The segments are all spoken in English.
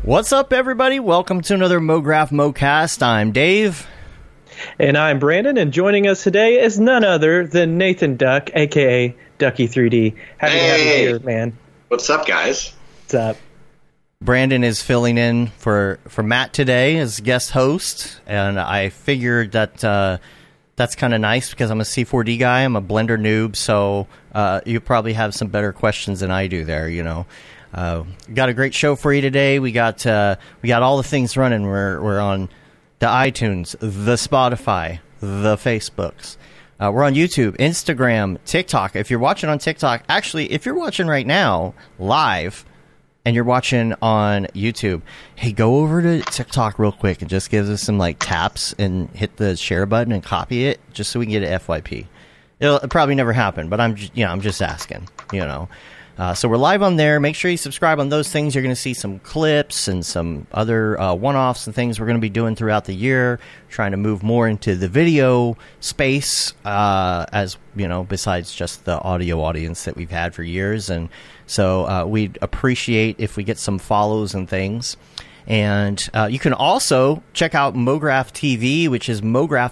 What's up, everybody? Welcome to another MoGraph MoCast. I'm Dave. And I'm Brandon, and joining us today is none other than Nathan Duck, a.k.a. Ducky3D. Happy to have you here, man. What's up, guys? What's up? Brandon is filling in for Matt today as guest host, and I figured that that's kind of nice because I'm a C4D guy. I'm a Blender noob, so you probably have some better questions than I do there, you know. Got a great show for you today. We got all the things running. We're on the iTunes, the Spotify, the Facebooks. We're on YouTube, Instagram, TikTok. If you're watching on TikTok, actually, if you're watching right now live and you're watching on YouTube, hey, go over to TikTok real quick and just give us some like taps and hit the share button and copy it just so we can get an FYP. It'll probably never happen, but I'm just asking, you know. So we're live on there. Make sure you subscribe on those things. You're going to see some clips and some other one-offs and things we're going to be doing throughout the year, trying to move more into the video space, as you know, besides just the audio audience that we've had for years. And so we'd appreciate if we get some follows and things. And you can also check out MoGraph TV, which is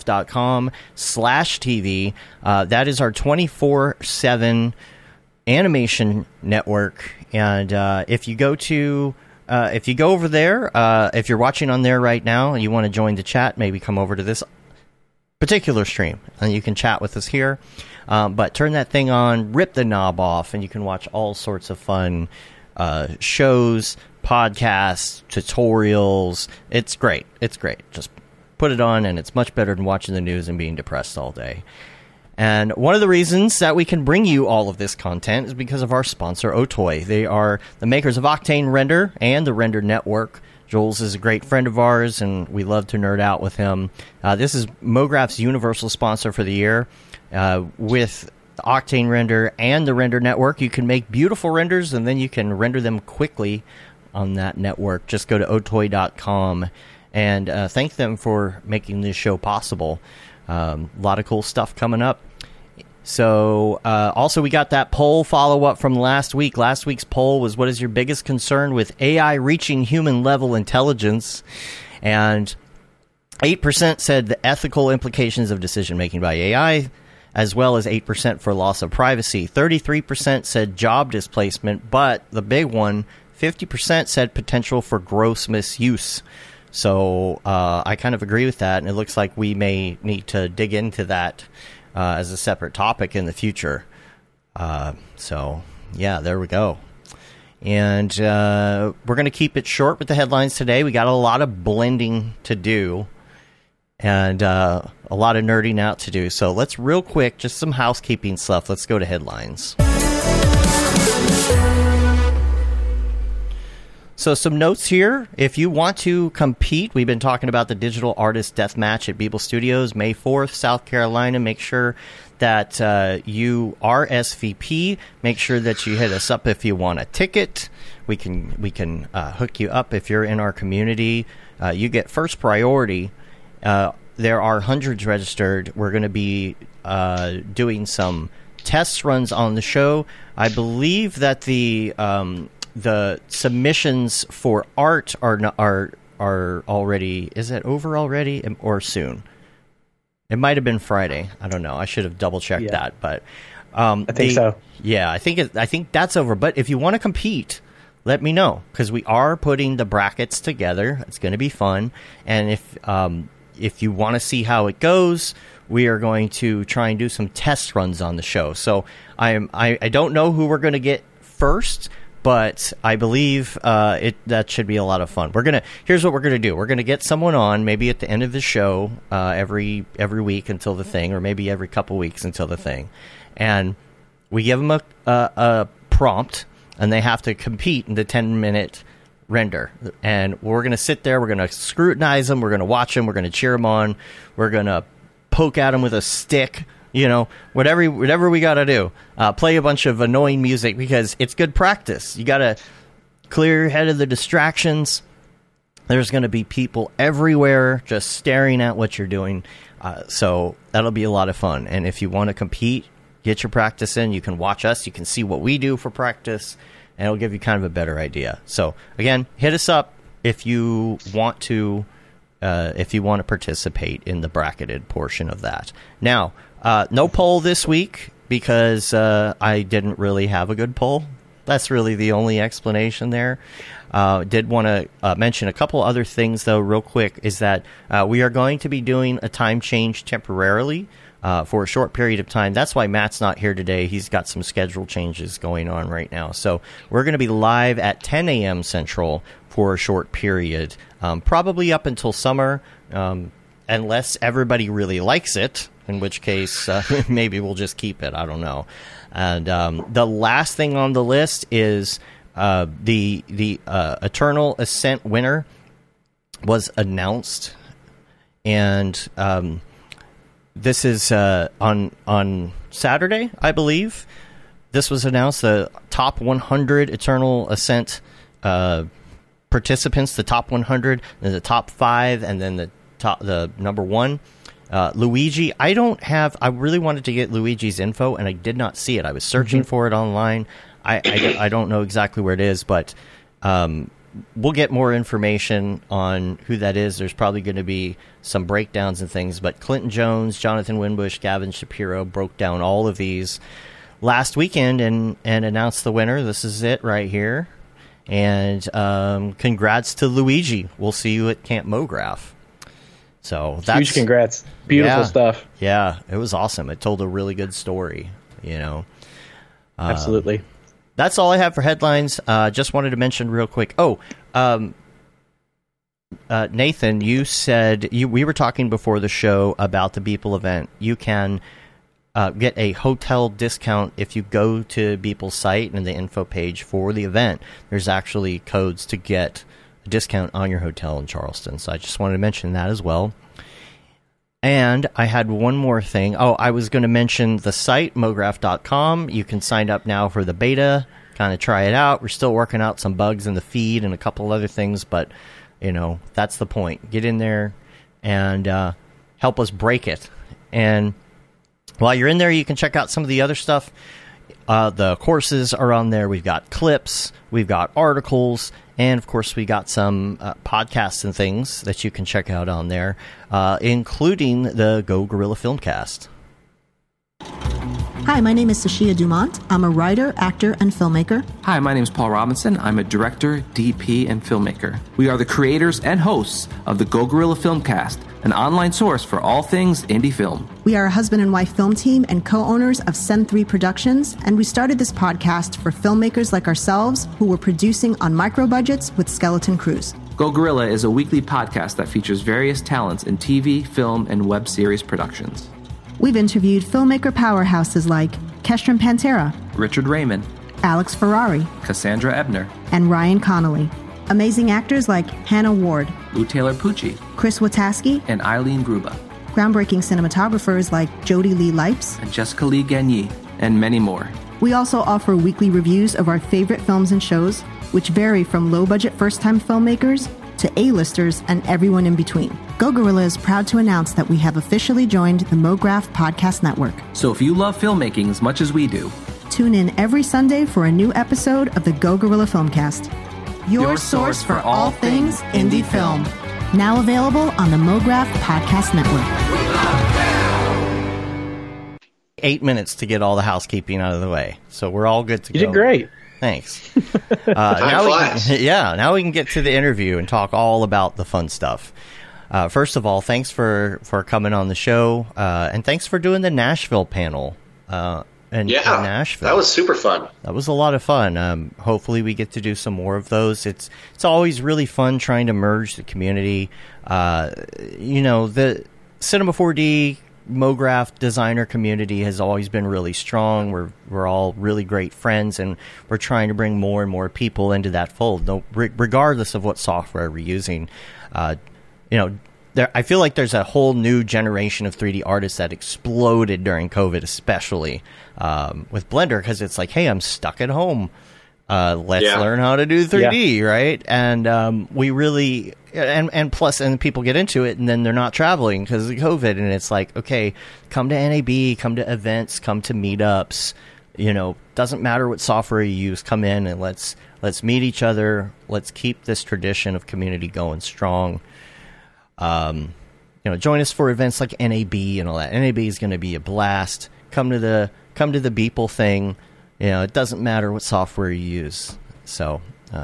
mograph.com/TV. That is our 24/7 animation network, and if you go over there, if you're watching on there right now and you want to join the chat, maybe come over to this particular stream and you can chat with us here, but turn that thing on, rip the knob off, and you can watch all sorts of fun shows, podcasts, tutorials. It's great. Just put it on, and it's much better than watching the news and being depressed all day. And one of the reasons that we can bring you all of this content is because of our sponsor, Otoy. They are the makers of Octane Render and the Render Network. Jules is a great friend of ours, and we love to nerd out with him. This is MoGraph's universal sponsor for the year. With Octane Render and the Render Network, you can make beautiful renders, and then you can render them quickly on that network. Just go to otoy.com and thank them for making this show possible. A lot of cool stuff coming up. So, also we got that poll follow-up from last week. Last week's poll was, what is your biggest concern with AI reaching human-level intelligence? And 8% said the ethical implications of decision-making by AI, as well as 8% for loss of privacy. 33% said job displacement, but the big one, 50% said potential for gross misuse. So I kind of agree with that, and it looks like we may need to dig into that as a separate topic in the future. So, yeah, there we go. And we're going to keep it short with the headlines today. We got a lot of blending to do and a lot of nerding out to do. So let's real quick, just some housekeeping stuff. Let's go to headlines. So some notes here. If you want to compete, we've been talking about the Digital Artist Deathmatch at Beeble Studios, May 4th, South Carolina. Make sure that you RSVP. Make sure that you hit us up if you want a ticket. We can hook you up if you're in our community. You get first priority. There are hundreds registered. We're going to be doing some test runs on the show. I believe that the submissions for art are already. Is it over already or soon? It might have been Friday. I don't know. I should have double checked that, but I think so. Yeah, I think that's over. But if you want to compete, let me know, because we are putting the brackets together. It's going to be fun, and if you want to see how it goes, we are going to try and do some test runs on the show. So I don't know who we're going to get first, but I believe that should be a lot of fun. Here's what we're gonna do. We're gonna get someone on maybe at the end of the show every week until the thing, or maybe every couple weeks until the thing, and we give them a prompt, and they have to compete in the 10-minute render. And we're gonna sit there. We're gonna scrutinize them. We're gonna watch them. We're gonna cheer them on. We're gonna poke at them with a stick. You know, whatever we got to do. Play a bunch of annoying music, because it's good practice. You got to clear your head of the distractions. There's going to be people everywhere just staring at what you're doing. So that'll be a lot of fun. And if you want to compete, get your practice in. You can watch us. You can see what we do for practice, and it'll give you kind of a better idea. So, again, hit us up. if you want to participate in the bracketed portion of that. Now, no poll this week because I didn't really have a good poll. That's really the only explanation there. Did want to mention a couple other things, though, real quick, is that we are going to be doing a time change temporarily for a short period of time. That's why Matt's not here today. He's got some schedule changes going on right now. So we're going to be live at 10 a.m. Central for a short period, probably up until summer, unless everybody really likes it, in which case maybe we'll just keep it. I don't know. And the last thing on the list is the Eternal Ascent winner was announced, and this is on Saturday, I believe. This was announced, the top 100 Eternal Ascent participants, the top 100, then the top 5, and then the number 1. Luigi, I really wanted to get Luigi's info, and I did not see it. I was searching for it online. I don't know exactly where it is, but we'll get more information on who that is. There's probably going to be some breakdowns and things, but Clinton Jones, Jonathan Winbush, Gavin Shapiro broke down all of these last weekend and announced the winner. This is it right here. And congrats to Luigi. We'll see you at Camp MoGraph. So that's huge congrats. Beautiful stuff. Yeah, it was awesome. It told a really good story, you know. Absolutely. That's all I have for headlines. Just wanted to mention real quick. Nathan, you said we were talking before the show about the Beeple event. You can get a hotel discount if you go to Beeple's site and the info page for the event. There's actually codes to get a discount on your hotel in Charleston. So I just wanted to mention that as well. And I had one more thing. I was going to mention the site, mograph.com. You can sign up now for the beta, kind of try it out. We're still working out some bugs in the feed and a couple other things, but, you know, that's the point. Get in there and help us break it. And while you're in there, you can check out some of the other stuff. The courses are on there. We've got clips. We've got articles. And, of course, we got some podcasts and things that you can check out on there, including the Go Gorilla Filmcast. Hi, my name is Sashia Dumont. I'm a writer, actor, and filmmaker. Hi, my name is Paul Robinson. I'm a director, DP, and filmmaker. We are the creators and hosts of the Go Gorilla Filmcast, an online source for all things indie film. We are a husband and wife film team and co-owners of Send 3 Productions, and we started this podcast for filmmakers like ourselves who were producing on micro budgets with skeleton crews. Go Gorilla is a weekly podcast that features various talents in TV, film, and web series productions. We've interviewed filmmaker powerhouses like Kestrin Pantera, Richard Raymond, Alex Ferrari, Cassandra Ebner, and Ryan Connolly. Amazing actors like Hannah Ward, Lou Taylor Pucci, Chris Wataski, and Eileen Gruba. Groundbreaking cinematographers like Jody Lee Lipes, and Jessica Lee Gagné, and many more. We also offer weekly reviews of our favorite films and shows, which vary from low-budget first-time filmmakers to A-listers and everyone in between. Go Gorilla is proud to announce that we have officially joined the MoGraph Podcast Network. So if you love filmmaking as much as we do, tune in every Sunday for a new episode of the Go Gorilla Filmcast. Your source for all things indie film. Now available on the MoGraph Podcast Network. 8 minutes to get all the housekeeping out of the way. So we're all good to go. You did great. Thanks. Now we can get to the interview and talk all about the fun stuff. First of all, thanks for coming on the show, and thanks for doing the Nashville panel. In Nashville. That was super fun. That was a lot of fun. Hopefully we get to do some more of those. It's always really fun trying to merge the community. The Cinema 4D MoGraph designer community has always been really strong. We're all really great friends, and we're trying to bring more and more people into that fold, regardless of what software we're using. I feel like there's a whole new generation of 3D artists that exploded during COVID, especially with Blender, because it's like, hey, I'm stuck at home. Let's learn how to do 3D, right? And we really, and plus, and people get into it, and then they're not traveling because of COVID, and it's like, okay, come to NAB, come to events, come to meetups. Doesn't matter what software you use, come in and let's Let's meet each other. Let's keep this tradition of community going strong. Join us for events like NAB and all that. NAB is going to be a blast. Come to the Beeple thing. It doesn't matter what software you use. So,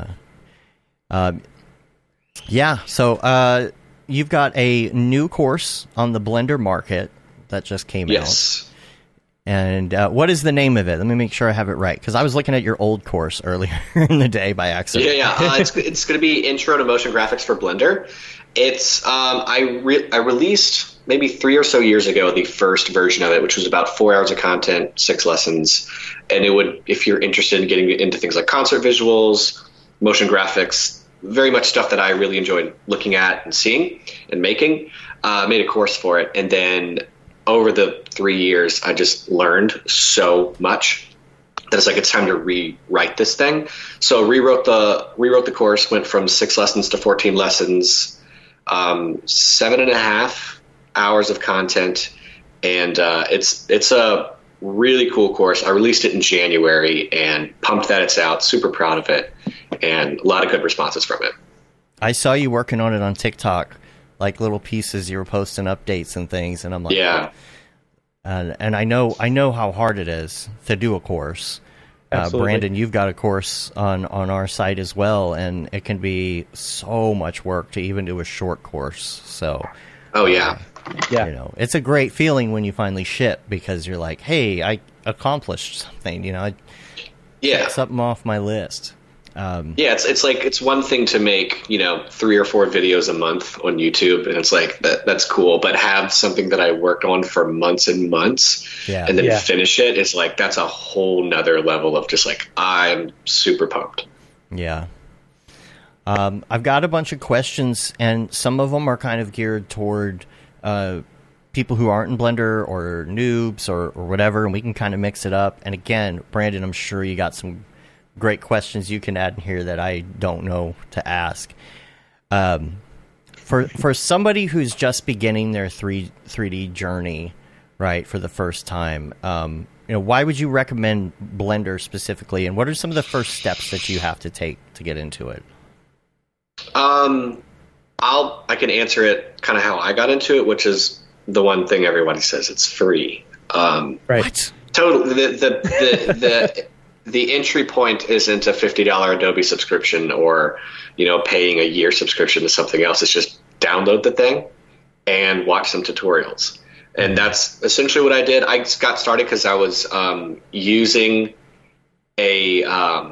So, you've got a new course on the Blender market that just came out. And what is the name of it? Let me make sure I have it right, because I was looking at your old course earlier in the day by accident. It's going to be Intro to Motion Graphics for Blender. It's I released maybe 3 or so years ago the first version of it, which was about 4 hours of content, 6 lessons, and it would, if you're interested in getting into things like concert visuals, motion graphics, very much stuff that I really enjoyed looking at and seeing and making, made a course for it, and then over the 3 years, I just learned so much that it's like it's time to rewrite this thing. So rewrote the course, went from 6 lessons to 14 lessons, 7.5 hours of content, and it's a really cool course. I released it in January and pumped that it's out. Super proud of it, and a lot of good responses from it. I saw you working on it on TikTok. Like little pieces, you were posting updates and things, and I'm like, yeah. And I know how hard it is to do a course. Brandon, you've got a course on our site as well, and it can be so much work to even do a short course. So, it's a great feeling when you finally ship, because you're like, hey, I accomplished something. I checked something off my list. It's one thing to make 3 or 4 videos a month on YouTube, and it's like that's cool, but have something that I worked on for months and months and then finish it is like, that's a whole nother level of just like, I'm super pumped. I've got a bunch of questions, and some of them are kind of geared toward people who aren't in Blender or noobs or whatever, and we can kind of mix it up. And again, Brandon, I'm sure you got some great questions you can add in here that I don't know to ask. For somebody who's just beginning their 3D journey, right, for the first time, why would you recommend Blender specifically, and what are some of the first steps that you have to take to get into it? I can answer it kind of how I got into it, which is the one thing everybody says: it's free. Right. What? Totally. The entry point isn't a $50 Adobe subscription or, paying a year subscription to something else. It's just download the thing and watch some tutorials. And that's essentially what I did. I got started because I was using Cinema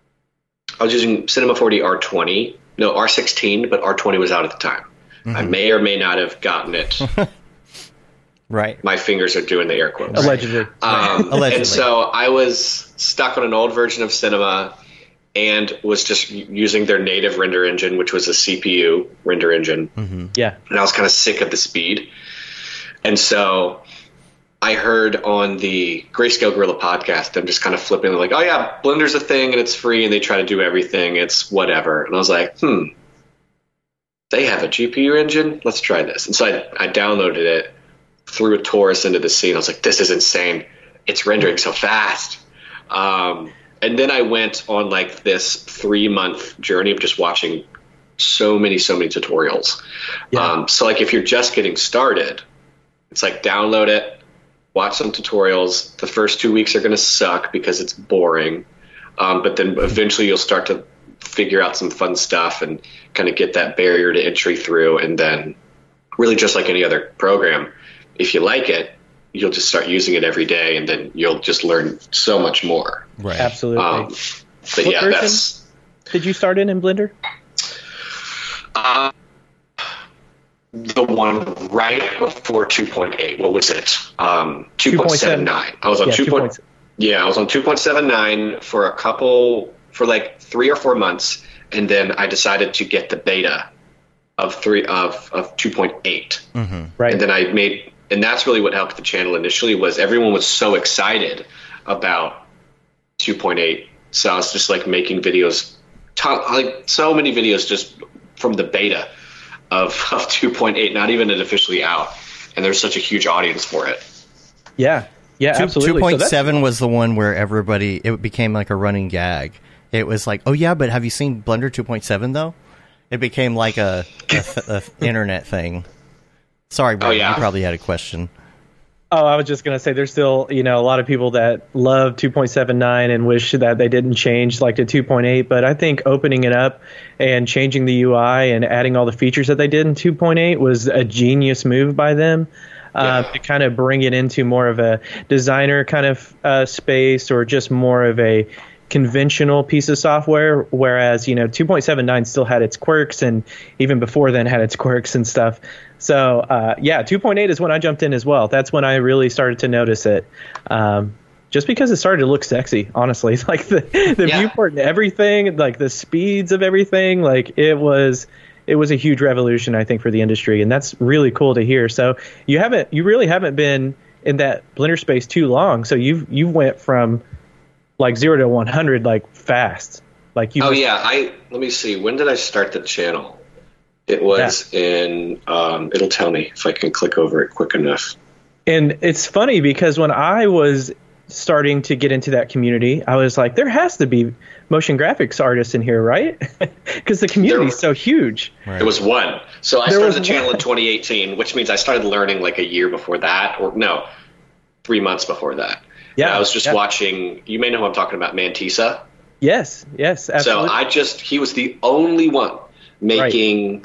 4D R20. No, R16, but R20 was out at the time. Mm-hmm. I may or may not have gotten it. Right. My fingers are doing the air quotes. Allegedly. And so I was stuck on an old version of Cinema and was just using their native render engine, which was a CPU render engine. Mm-hmm. Yeah. And I was kind of sick of the speed. And so I heard on the Grayscale Gorilla podcast them just kind of flipping like, oh yeah, Blender's a thing and it's free and they try to do everything. It's whatever. And I was like, they have a GPU engine? Let's try this. And so I downloaded it, threw a Taurus into the scene. I was like, this is insane. It's rendering so fast. And then I went on like this 3-month journey of just watching so many tutorials. Yeah. So like if you're just getting started, it's like download it, watch some tutorials. The first 2 weeks are going to suck because it's boring. But then eventually you'll start to figure out some fun stuff and kind of get that barrier to entry through. And then really just like any other program, if you like it, you'll just start using it every day, and then you'll just learn so much more. Right. Absolutely. But what version did you start in Blender? The one right before 2.8. What was it? 2.79. I was on 2.7. Yeah, I was on 2.79 for like 3 or 4 months, and then I decided to get the beta of 2.8. Mm-hmm. Right. And then and that's really what helped the channel initially, was everyone was so excited about 2.8. So I was just like making videos, like so many videos just from the beta of 2.8, not even it officially out. And there's such a huge audience for it. Yeah, absolutely. 2.7 was the one where it became like a running gag. it was like, oh yeah, but have you seen Blender 2.7 though? It became like a internet thing. Sorry, Brian, you probably had a question. Oh, I was just going to say there's still, a lot of people that love 2.79 and wish that they didn't change like to 2.8. But I think opening it up and changing the UI and adding all the features that they did in 2.8 was a genius move by them to kind of bring it into more of a designer kind of space, or just more of a conventional piece of software, whereas 2.79 still had its quirks, and even before then had its quirks and stuff. So 2.8 is when I jumped in as well. That's when I really started to notice it, just because it started to look sexy, honestly. Like the viewport and everything, like the speeds of everything, like it was a huge revolution, I think, for the industry, and that's really cool to hear. So you really haven't been in that Blender space too long, so you went from like 0 to 100 like fast. Like you. Oh yeah, let me see. When did I start the channel? It was in. It'll tell me if I can click over it quick enough. And it's funny because when I was starting to get into that community, I was like, there has to be motion graphics artists in here, right? Because the community is so huge. Right. There was one. So I started the channel in 2018, which means I started learning like a year before that, or no, 3 months before that. Yeah, and I was just watching. You may know who I'm talking about, Mantisa. Yes, absolutely. So he was the only one making,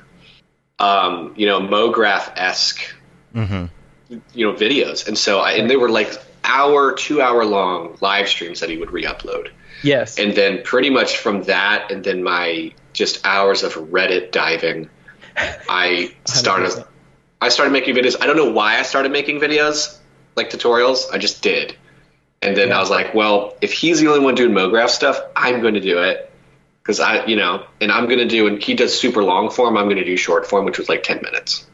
MoGraph-esque, videos, and and they were like 2-hour long live streams that he would re-upload. Yes, and then pretty much from that, and then my just hours of Reddit diving, I started making videos. I don't know why I started making videos like tutorials. I just did. And then I was like, well, if he's the only one doing MoGraph stuff, I'm going to do it. Because and I'm going to do, and he does super long form, I'm going to do short form, which was like 10 minutes.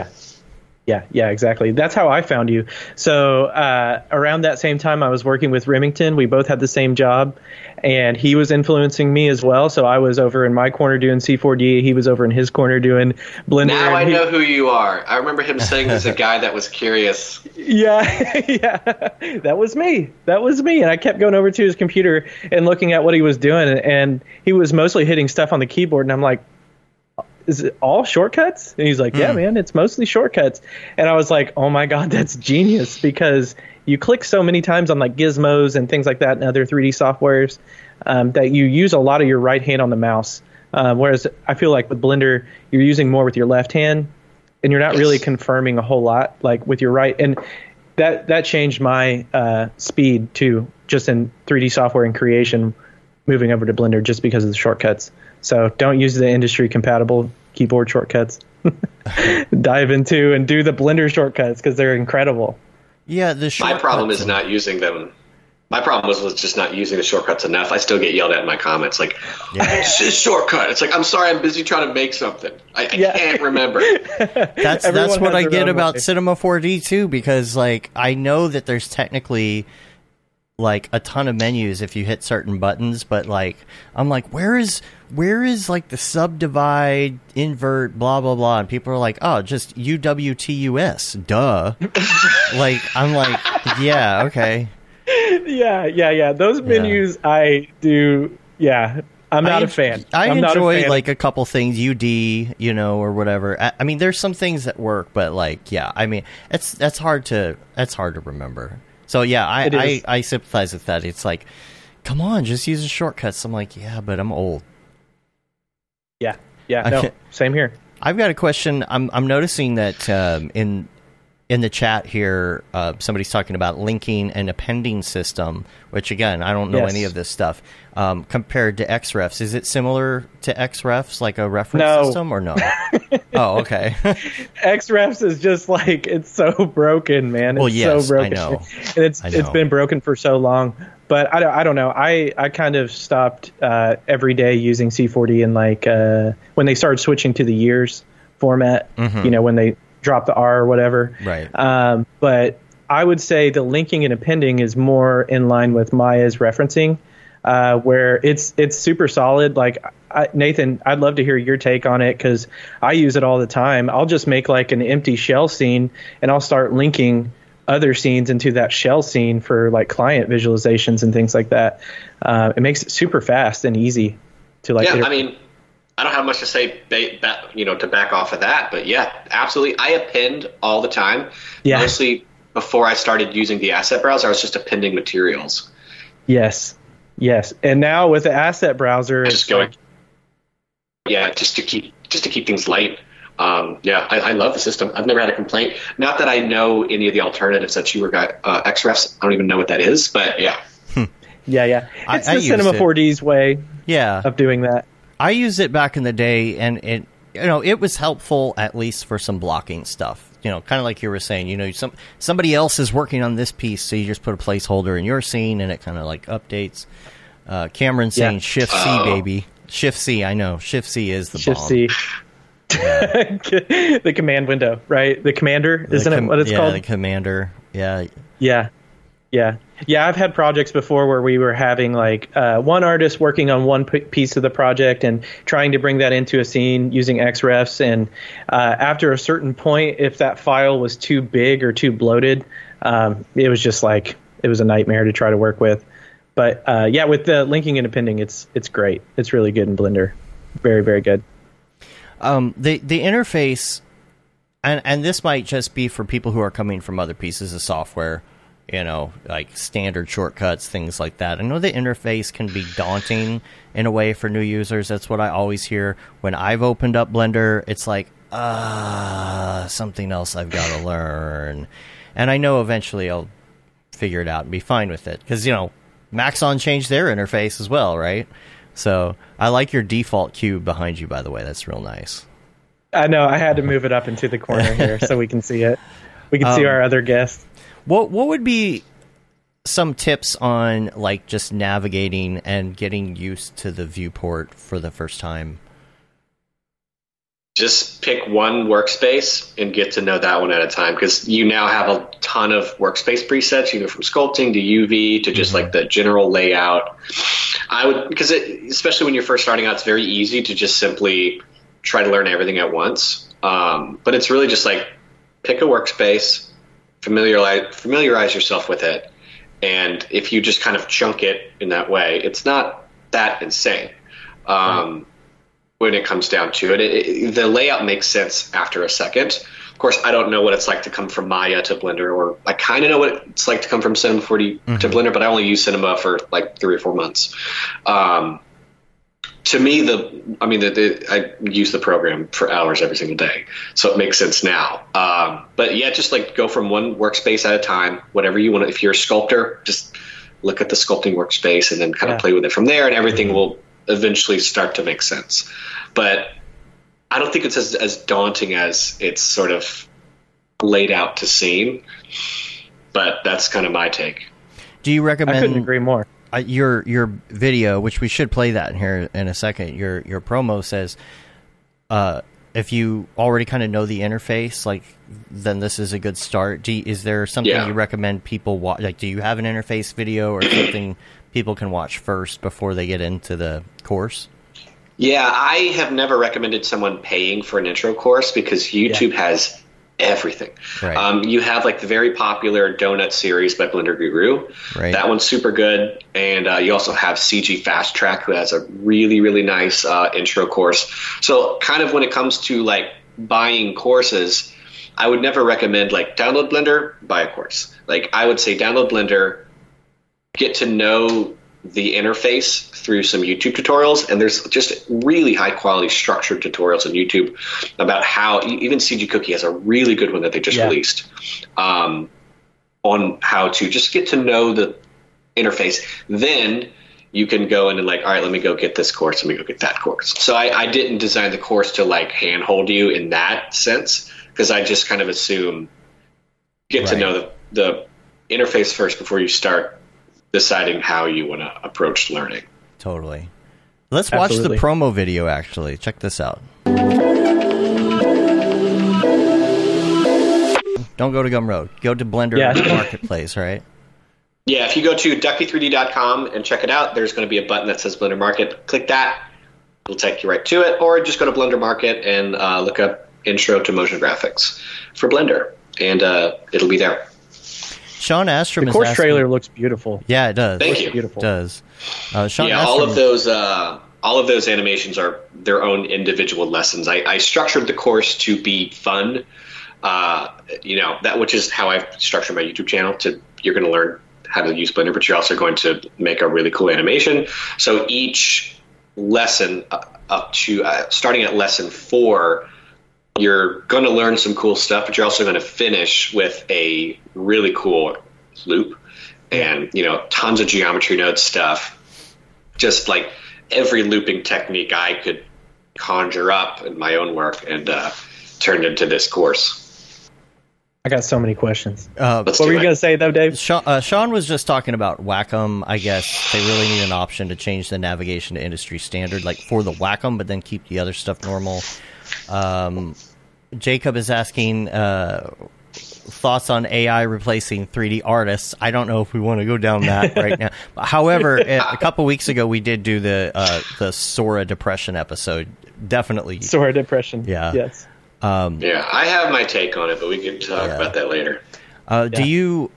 Yeah, exactly. That's how I found you. So around that same time, I was working with Remington. We both had the same job, and he was influencing me as well. So I was over in my corner doing C4D. He was over in his corner doing Blender. Now I know who you are. I remember him saying there's a guy that was curious. Yeah, that was me. And I kept going over to his computer and looking at what he was doing, and he was mostly hitting stuff on the keyboard, and I'm like, is it all shortcuts? And he's like, yeah, man, it's mostly shortcuts. And I was like, oh my God, that's genius, because you click so many times on like gizmos and things like that and other 3D softwares that you use a lot of your right hand on the mouse. Whereas I feel like with Blender, you're using more with your left hand, and you're not really confirming a whole lot like with your right. And that changed my speed too, just in 3D software and creation, moving over to Blender just because of the shortcuts. So don't use the industry compatible keyboard shortcuts. Dive into and do the Blender shortcuts because they're incredible. Yeah, my problem is not using them. My problem was just not using the shortcuts enough. I still get yelled at in my comments like, it's a shortcut. It's like, I'm sorry, I'm busy trying to make something. I can't remember. That's what I get about Cinema 4D too, because like I know that there's technically like a ton of menus if you hit certain buttons, but like I'm like, where is like the subdivide, invert, blah blah blah, and people are like, oh, just UWTUS, duh. Like I'm like, yeah, okay. Yeah. Those menus I do. Yeah, I'm not a fan. I enjoy like a couple things, UD, or whatever. I mean, there's some things that work, but like, yeah, I mean, that's hard to remember. So yeah, I sympathize with that. It's like, come on, just use the shortcuts. I'm like, yeah, but I'm old. Yeah, no, same here. I've got a question. I'm noticing that in the chat here, somebody's talking about linking an appending system, which again, I don't know any of this stuff. Compared to XREFs, is it similar to XREFs, like a reference system, or no? Oh, okay. XREFs is just like, it's so broken, man. It's so broken. I know. And it's been broken for so long. But I don't know. I kind of stopped every day using C4D, and like when they started switching to the years format, when they drop the R or whatever. Right. But I would say the linking and appending is more in line with Maya's referencing, where it's super solid. Like Nathan, I'd love to hear your take on it because I use it all the time. I'll just make like an empty shell scene and I'll start linking other scenes into that shell scene for like client visualizations and things like that. It makes it super fast and easy to like. Yeah, I mean, I don't have much to say, to back off of that, but yeah, absolutely. I append all the time. Yeah. Mostly before I started using the asset browser, I was just appending materials. Yes. And now with the asset browser, just going. Yeah, just to keep things light. I love the system. I've never had a complaint. Not that I know any of the alternatives that you were got. XREFs, I don't even know what that is, but yeah. Yeah. It's the Cinema 4D's way of doing that. I used it back in the day, and it was helpful at least for some blocking stuff. Kind of like you were saying, somebody else is working on this piece, so you just put a placeholder in your scene, and it kind of like updates. Cameron saying Shift C, baby. Shift C, I know. Shift C is the Shift bomb. C. The command window, right? The commander, isn't it what it's called? Yeah, the commander. Yeah. I've had projects before where we were having like one artist working on one piece of the project and trying to bring that into a scene using XREFs. And after a certain point, if that file was too big or too bloated, it was just like it was a nightmare to try to work with. But with the linking and appending, it's great. It's really good in Blender. Very, very good. The interface, and this might just be for people who are coming from other pieces of software, like standard shortcuts, things like that. I know the interface can be daunting in a way for new users. That's what I always hear when I've opened up Blender. It's like, something else I've got to learn. And I know eventually I'll figure it out and be fine with it. Because, Maxon changed their interface as well, right? So I like your default cube behind you, by the way. That's real nice. I know. I had to move it up into the corner here so we can see it. We can see our other guests. What would be some tips on like just navigating and getting used to the viewport for the first time? Just pick one workspace and get to know that one at a time, because you now have a ton of workspace presets, either from sculpting to UV to just like the general layout. Because especially when you're first starting out, it's very easy to just simply try to learn everything at once. But it's really just like pick a workspace, familiarize yourself with it, and if you just kind of chunk it in that way, it's not that insane. When it comes down to it, the layout makes sense after a second. Of course, I don't know what it's like to come from Maya to Blender, or I kind of know what it's like to come from Cinema 4D to Blender, but I only use Cinema for like 3 or 4 months. To me, I use the program for hours every single day, so it makes sense now. But yeah, just like go from one workspace at a time, whatever you want. If you're a sculptor, just look at the sculpting workspace and then kind of play with it from there, and everything will eventually start to make sense. But I don't think it's as daunting as it's sort of laid out to seem. But that's kind of my take. Do you recommend? I couldn't agree more. Your video, which we should play that here in a second. Your promo says, if you already kind of know the interface, then this is a good start. Is there something you recommend people watch? Like, do you have an interface video or something people can watch first before they get into the course? Yeah, I have never recommended someone paying for an intro course, because YouTube has everything. Right. You have like the very popular Donut series by Blender Guru. Right. That one's super good. And you also have CG Fast Track, who has a really, really nice intro course. So kind of when it comes to like buying courses, I would never recommend like download Blender, buy a course. Like I would say download Blender, get to know the interface through some YouTube tutorials, and there's just really high quality structured tutorials on YouTube about how even CG Cookie has a really good one that they just released on how to just get to know the interface. Then you can go in and like, all right, let me go get this course, let me go get that course. So I didn't design the course to like handhold you in that sense, because I just kind of assume get to know the interface first before you start deciding how you want to approach learning. Totally. Let's watch the promo video, actually. Check this out. Don't go to Gumroad. Go to Blender Marketplace, right? Yeah, if you go to ducky3d.com and check it out, there's going to be a button that says Blender Market. Click that. It'll take you right to it. Or just go to Blender Market and look up Intro to Motion Graphics for Blender, and it'll be there. Sean Astrom The is course asking, trailer looks beautiful. Yeah, it does. Thank you. Beautiful. It does. Sean Yeah, Astrom, all of those animations are their own individual lessons. I structured the course to be fun, that which is how I've structured my YouTube channel. You're going to learn how to use Blender, but you're also going to make a really cool animation. So each lesson up to starting at lesson 4, you're going to learn some cool stuff, but you're also going to finish with a really cool loop and, tons of geometry node stuff. Just like every looping technique I could conjure up in my own work and turned into this course. I got so many questions. Let's What were do you it. going to say, though, Dave? Sean was just talking about Wacom. I guess they really need an option to change the navigation to industry standard, like for the Wacom, but then keep the other stuff normal. Jacob is asking thoughts on AI replacing 3D artists. I don't know if we want to go down that right now. However, a couple weeks ago we did do the Sora depression episode. Definitely Sora depression. Yeah. Yes. Yeah, I have my take on it, but we can talk about that later. Do you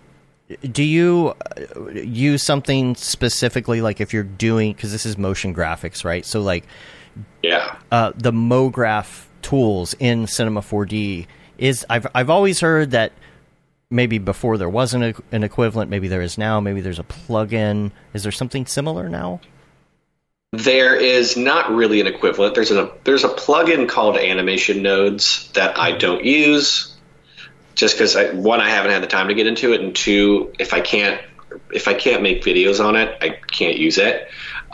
use something specifically, like if you're doing, because this is motion graphics, right? So like the MoGraph tools in Cinema 4D is, I've always heard that maybe before there wasn't an equivalent, maybe there is now, maybe there's a plugin. Is there something similar now? There is not really an equivalent. There's a plugin called Animation Nodes that I don't use, just because one, I haven't had the time to get into it, and two, if I can't make videos on it, I can't use it.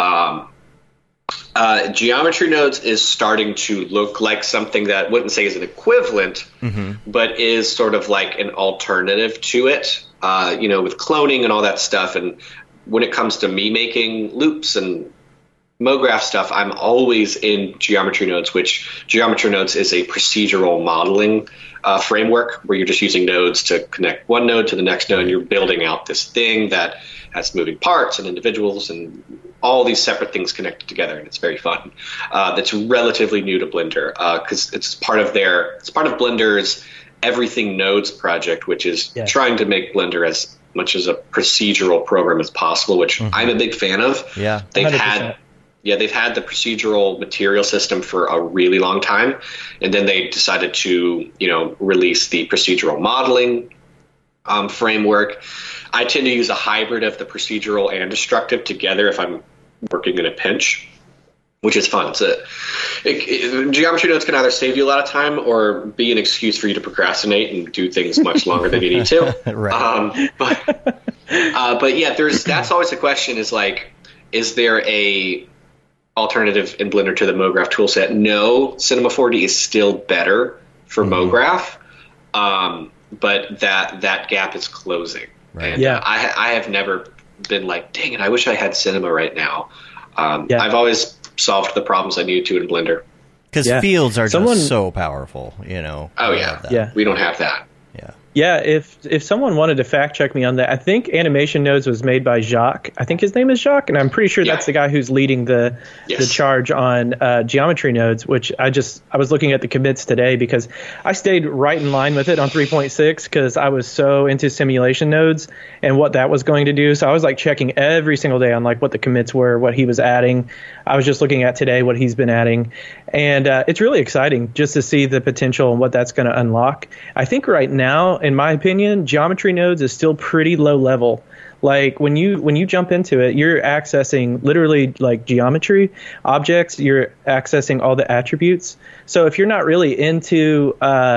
Geometry Nodes is starting to look like something that I wouldn't say is an equivalent, but is sort of like an alternative to it, with cloning and all that stuff. And when it comes to me making loops and MoGraph stuff, I'm always in Geometry Nodes, which Geometry Nodes is a procedural modeling framework where you're just using nodes to connect one node to the next node, and you're building out this thing that has moving parts and individuals and all these separate things connected together, and it's very fun. That's relatively new to Blender because it's part of Blender's Everything Nodes project, which is trying to make Blender as much as a procedural program as possible, which I'm a big fan of. Yeah, they've had the procedural material system for a really long time, and then they decided to, release the procedural modeling framework. I tend to use a hybrid of the procedural and destructive together if I'm working in a pinch, which is fun. Geometry Nodes can either save you a lot of time or be an excuse for you to procrastinate and do things much longer than you need to. Right. But yeah, that's always the question, is like, is there a alternative in Blender to the MoGraph toolset? No, Cinema 4D is still better for MoGraph, but that gap is closing. Right. And I have never been like, dang it, I wish I had Cinema right now. I've always solved the problems I needed to in Blender. Because fields are just so powerful, Oh yeah, we don't have that. Yeah, if someone wanted to fact check me on that, I think Animation Nodes was made by Jacques. I think his name is Jacques, and I'm pretty sure that's the guy who's leading the charge on Geometry Nodes, which I was looking at the commits today because I stayed right in line with it on 3.6 because I was so into simulation nodes and what that was going to do. So I was like checking every single day on like what the commits were, what he was adding. I was just looking at today what he's been adding, and it's really exciting just to see the potential and what that's going to unlock. I think right now, in my opinion, Geometry Nodes is still pretty low level. Like when you jump into it, you're accessing literally like geometry objects. You're accessing all the attributes. So if you're not really into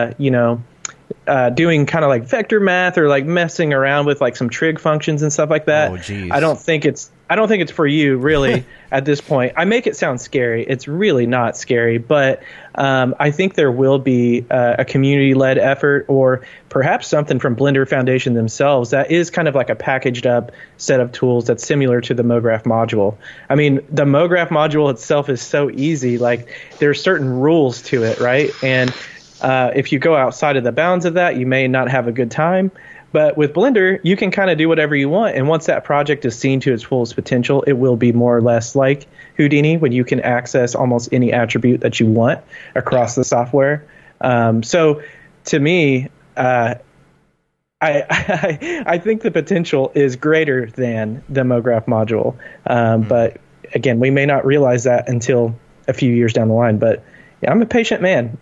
doing kind of like vector math or like messing around with like some trig functions and stuff like that, I don't think it's for you really at this point. I make it sound scary. It's really not scary, but I think there will be a community-led effort or perhaps something from Blender Foundation themselves that is kind of like a packaged up set of tools that's similar to the MoGraph module. I mean, the MoGraph module itself is so easy. Like there are certain rules to it, right? And if you go outside of the bounds of that, you may not have a good time. But with Blender, you can kind of do whatever you want. And once that project is seen to its fullest potential, it will be more or less like Houdini, when you can access almost any attribute that you want across the software. So to me, I think the potential is greater than the MoGraph module, but again, we may not realize that until a few years down the line. But yeah, I'm a patient man.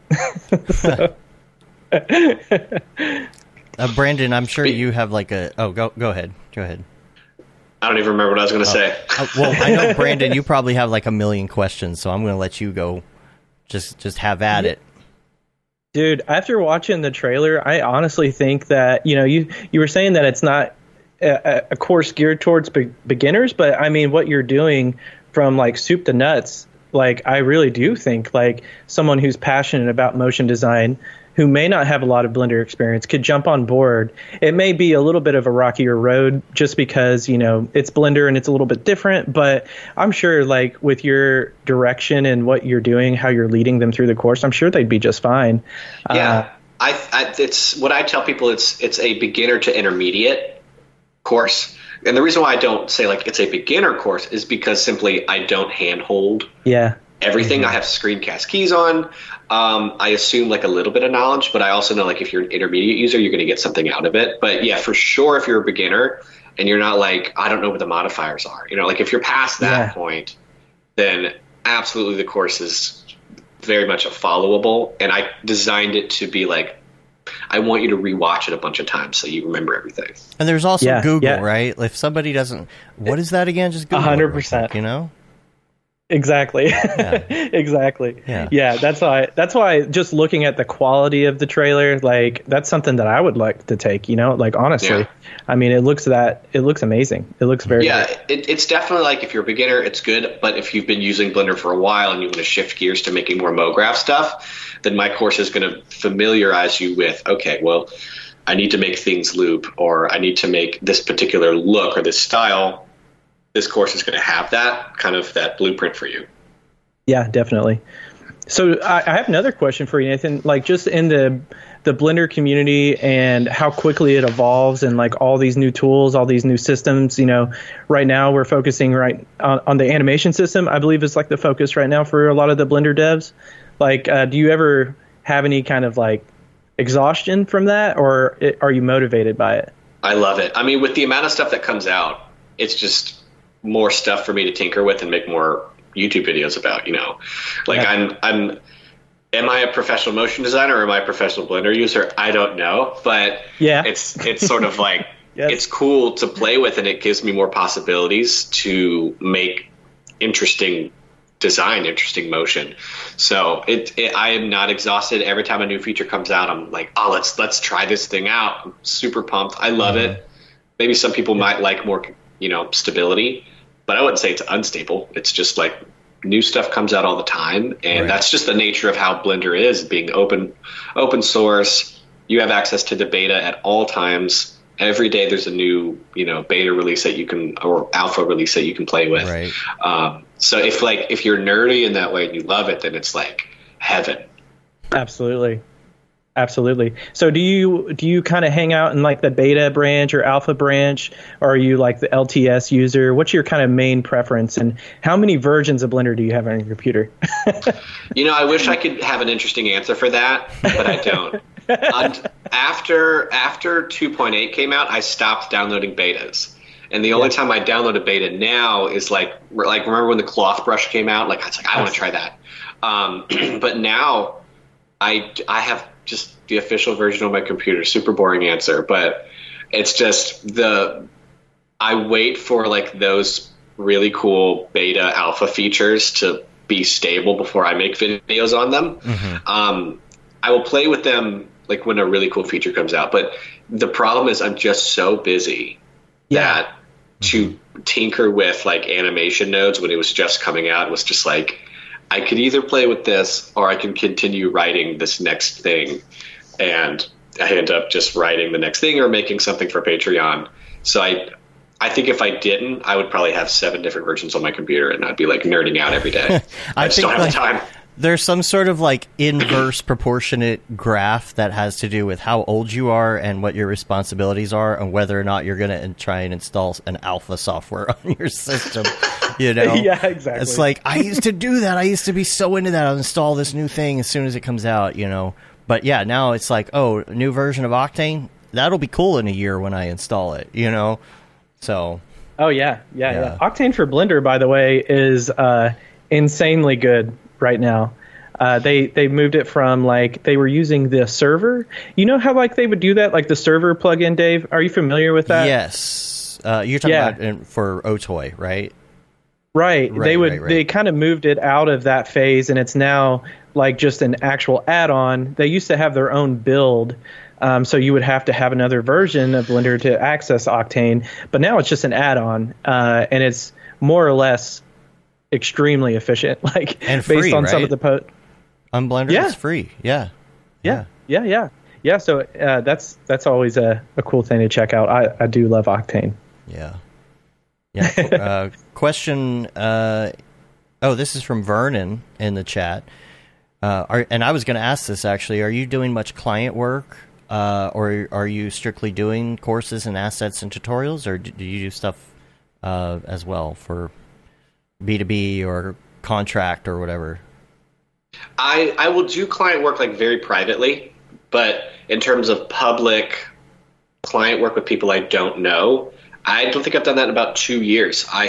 Brandon, I'm sure you have like a. Oh, go ahead. Go ahead. I don't even remember what I was going to say. Well, I know, Brandon, you probably have like a million questions, so I'm going to let you go. Just have at it. Dude, after watching the trailer, I honestly think that, you were saying that it's not a course geared towards beginners, but I mean, what you're doing from like soup to nuts, like I really do think like someone who's passionate about motion design, who may not have a lot of Blender experience, could jump on board. It may be a little bit of a rockier road just because, it's Blender and it's a little bit different, but I'm sure like with your direction and what you're doing, how you're leading them through the course, I'm sure they'd be just fine. Yeah. It's what I tell people, it's a beginner to intermediate course. And the reason why I don't say like it's a beginner course is because simply I don't handhold everything. I have screencast keys on. I assume like a little bit of knowledge, but I also know like if you're an intermediate user, you're going to get something out of it. But yeah, for sure, if you're a beginner and you're not like, I don't know what the modifiers are, like if you're past that point, then absolutely the course is very much a followable. And I designed it to be like, I want you to rewatch it a bunch of times so you remember everything. And there's also Google, right? If somebody doesn't, what is that again? Just Google 100%. Exactly. Yeah. Exactly. Yeah. That's why just looking at the quality of the trailer, like that's something that I would like to take, like honestly. I mean, it looks amazing. It looks very good. It's definitely like if you're a beginner, it's good, but if you've been using Blender for a while and you want to shift gears to making more MoGraph stuff, then my course is going to familiarize you with, okay, well, I need to make things loop, or I need to make this particular look or this style. This course is going to have that kind of that blueprint for you. Yeah, definitely. So I have another question for you, Nathan. Like just in the Blender community and how quickly it evolves and like all these new tools, all these new systems, right now we're focusing on the animation system. I believe it's like the focus right now for a lot of the Blender devs. Like, do you ever have any kind of like exhaustion from that, or are you motivated by it? I love it. I mean, with the amount of stuff that comes out, it's just more stuff for me to tinker with and make more YouTube videos about, like am I a professional motion designer or am I a professional Blender user? I don't know, but it's sort of like, it's cool to play with, and it gives me more possibilities to make interesting design, interesting motion. So I am not exhausted. Every time a new feature comes out, I'm like, oh, let's try this thing out. I'm super pumped. I love it. Maybe some people might like more stability, but I wouldn't say it's unstable. It's just like new stuff comes out all the time, and that's just the nature of how Blender is, being open source. You have access to the beta at all times. Every day there's a new, beta release that you can, or alpha release that you can play with. Right. So if you're nerdy in that way and you love it, then it's like heaven. Absolutely. So do you kind of hang out in like the beta branch or alpha branch, or are you like the LTS user? What's your kind of main preference, and how many versions of Blender do you have on your computer? I wish I could have an interesting answer for that, but I don't. After 2.8 came out, I stopped downloading betas. And the only time I download a beta now is like remember when the cloth brush came out? Like I was like, I want to try that. But now I have just the official version on my computer. Super boring answer, but it's just I wait for like those really cool beta alpha features to be stable before I make videos on them. Mm-hmm. I will play with them like when a really cool feature comes out, but the problem is I'm just so busy that to tinker with like animation nodes when it was just coming out, it was just like, I could either play with this or I can continue writing this next thing. And I end up just writing the next thing or making something for Patreon. So I think if I didn't, I would probably have 7 different versions on my computer and I'd be like nerding out every day. I just don't have the time. There's some sort of like inverse proportionate graph that has to do with how old you are and what your responsibilities are and whether or not you're going to try and install an alpha software on your system. Yeah, exactly. It's like, I used to do that. I used to be so into that. I'll install this new thing as soon as it comes out, But yeah, now it's like, oh, new version of Octane? that'll be cool in a year when I install it, you know? So. Oh, yeah. Octane for Blender, by the way, is insanely good right now. They moved it from, like, they were using the server. You know how, like, they would do that, like the server plugin, Dave? Are you familiar with that? Yes. You're talking about for Otoy, right? Right. They kind of moved it out of that phase, and it's now like just an actual add-on. They used to have their own build, so you would have to have another version of Blender to access Octane, but now it's just an add-on, and it's more or less extremely efficient, like, and free, based on right? some of the on Blender. It's free. Yeah. So that's always a cool thing to check out. I do love Octane. Question. This is from Vernon in the chat. And I was going to ask this, actually. Are you doing much client work, or are you strictly doing courses and assets and tutorials, or do you do stuff as well for B2B or contract or whatever? I will do client work, like, very privately, but in terms of public client work with people I don't know, I don't think I've done that in about 2 years. I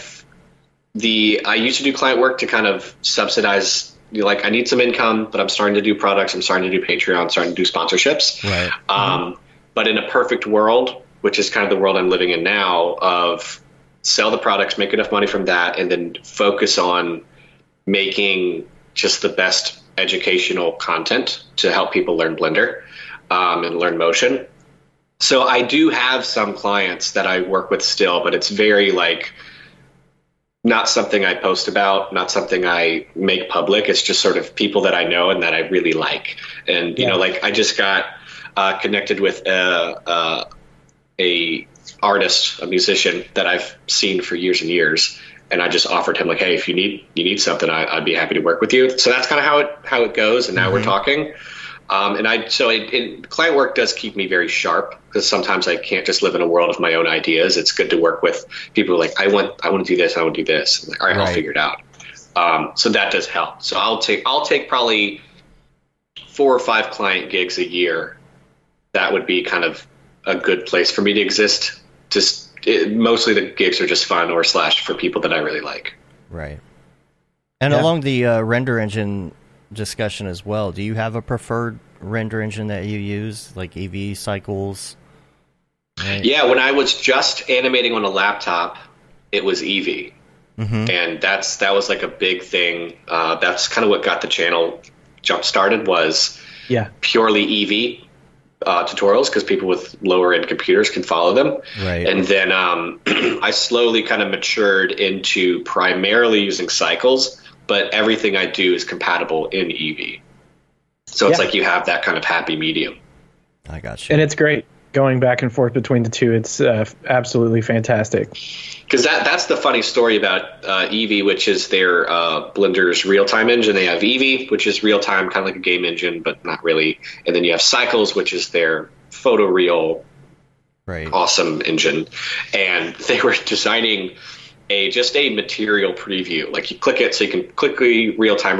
used to do client work to kind of subsidize, like, I need some income, but I'm starting to do products, I'm starting to do Patreon, starting to do sponsorships. Right. But in a perfect world, which is kind of the world I'm living in now, of sell the products, make enough money from that, and then focus on making just the best educational content to help people learn Blender and learn motion. So I do have some clients that I work with still, but it's very, like, not something I post about, not something I make public. It's just sort of people that I know and that I really like. And, you know, like, I just got connected with a artist, a musician that I've seen for years and years. And I just offered him, like, hey, if you need something, I'd be happy to work with you. So that's kind of how it goes. And now we're talking. Client work does keep me very sharp, because sometimes I can't just live in a world of my own ideas. It's good to work with people who are like, I want to do this, I want to do this. I'm like, all right, I'll figure it out. So that does help. So I'll take probably 4 or 5 client gigs a year. That would be kind of a good place for me to exist. Mostly the gigs are just fun or / for people that I really like. Right. And along the render engine discussion as well, do you have a preferred render engine that you use, like EV Cycles? Right. Yeah, when I was just animating on a laptop, it was Eevee. And that was like a big thing. That's kind of what got the channel jump started, was purely Eevee tutorials, because people with lower end computers can follow them. Right. And then I slowly kind of matured into primarily using Cycles, but everything I do is compatible in Eevee. So it's like you have that kind of happy medium. I got you. And it's great going back and forth between the two. It's absolutely fantastic. Because that's the funny story about Eevee, which is their Blender's real-time engine. They have Eevee, which is real-time, kind of like a game engine, but not really. And then you have Cycles, which is their photoreal, awesome engine. And they were designing just a material preview. Like, you click it so you can quickly real-time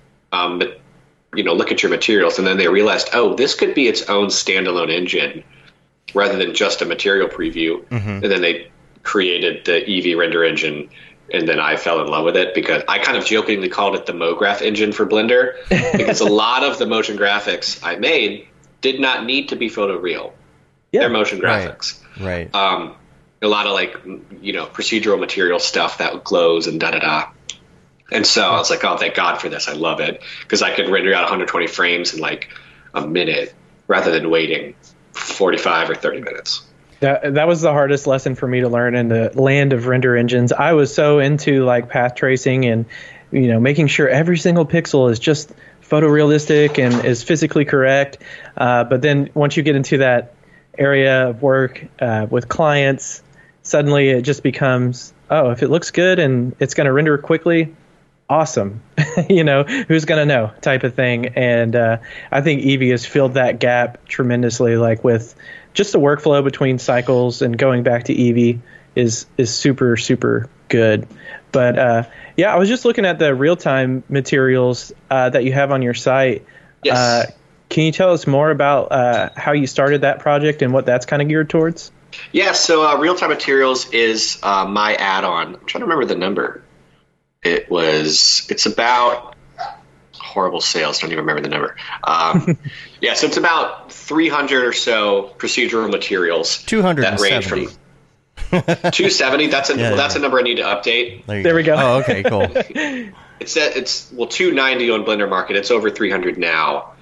look at your materials. And then they realized, this could be its own standalone engine rather than just a material preview. And then they created the Eevee render engine, and then I fell in love with it, because I kind of jokingly called it the MoGraph engine for Blender, because a lot of the motion graphics I made did not need to be photoreal. They're motion graphics. Right. A lot of, like, procedural material stuff that glows and da-da-da. And so I was like, oh, thank God for this. I love it, because I could render out 120 frames in like a minute rather than waiting 45 or 30 minutes. That was the hardest lesson for me to learn in the land of render engines. I was so into, like, path tracing and, making sure every single pixel is just photorealistic and is physically correct. But then once you get into that area of work with clients, suddenly it just becomes, if it looks good and it's going to render quickly, awesome. Who's going to know type of thing. And I think Eevee has filled that gap tremendously, like, with just the workflow between Cycles and going back to Eevee is super, super good. But I was just looking at the real-time materials that you have on your site. Yes. Can you tell us more about how you started that project and what that's kind of geared towards? Yeah, so Real-Time Materials is my add-on. I'm trying to remember the number. It's about horrible sales. Don't even remember the number. Yeah, so it's about 300 or so procedural materials. 270. That range from 270. That's a number I need to update. There we go. Oh, okay, cool. It's 290 on Blender Market. It's over 300 now.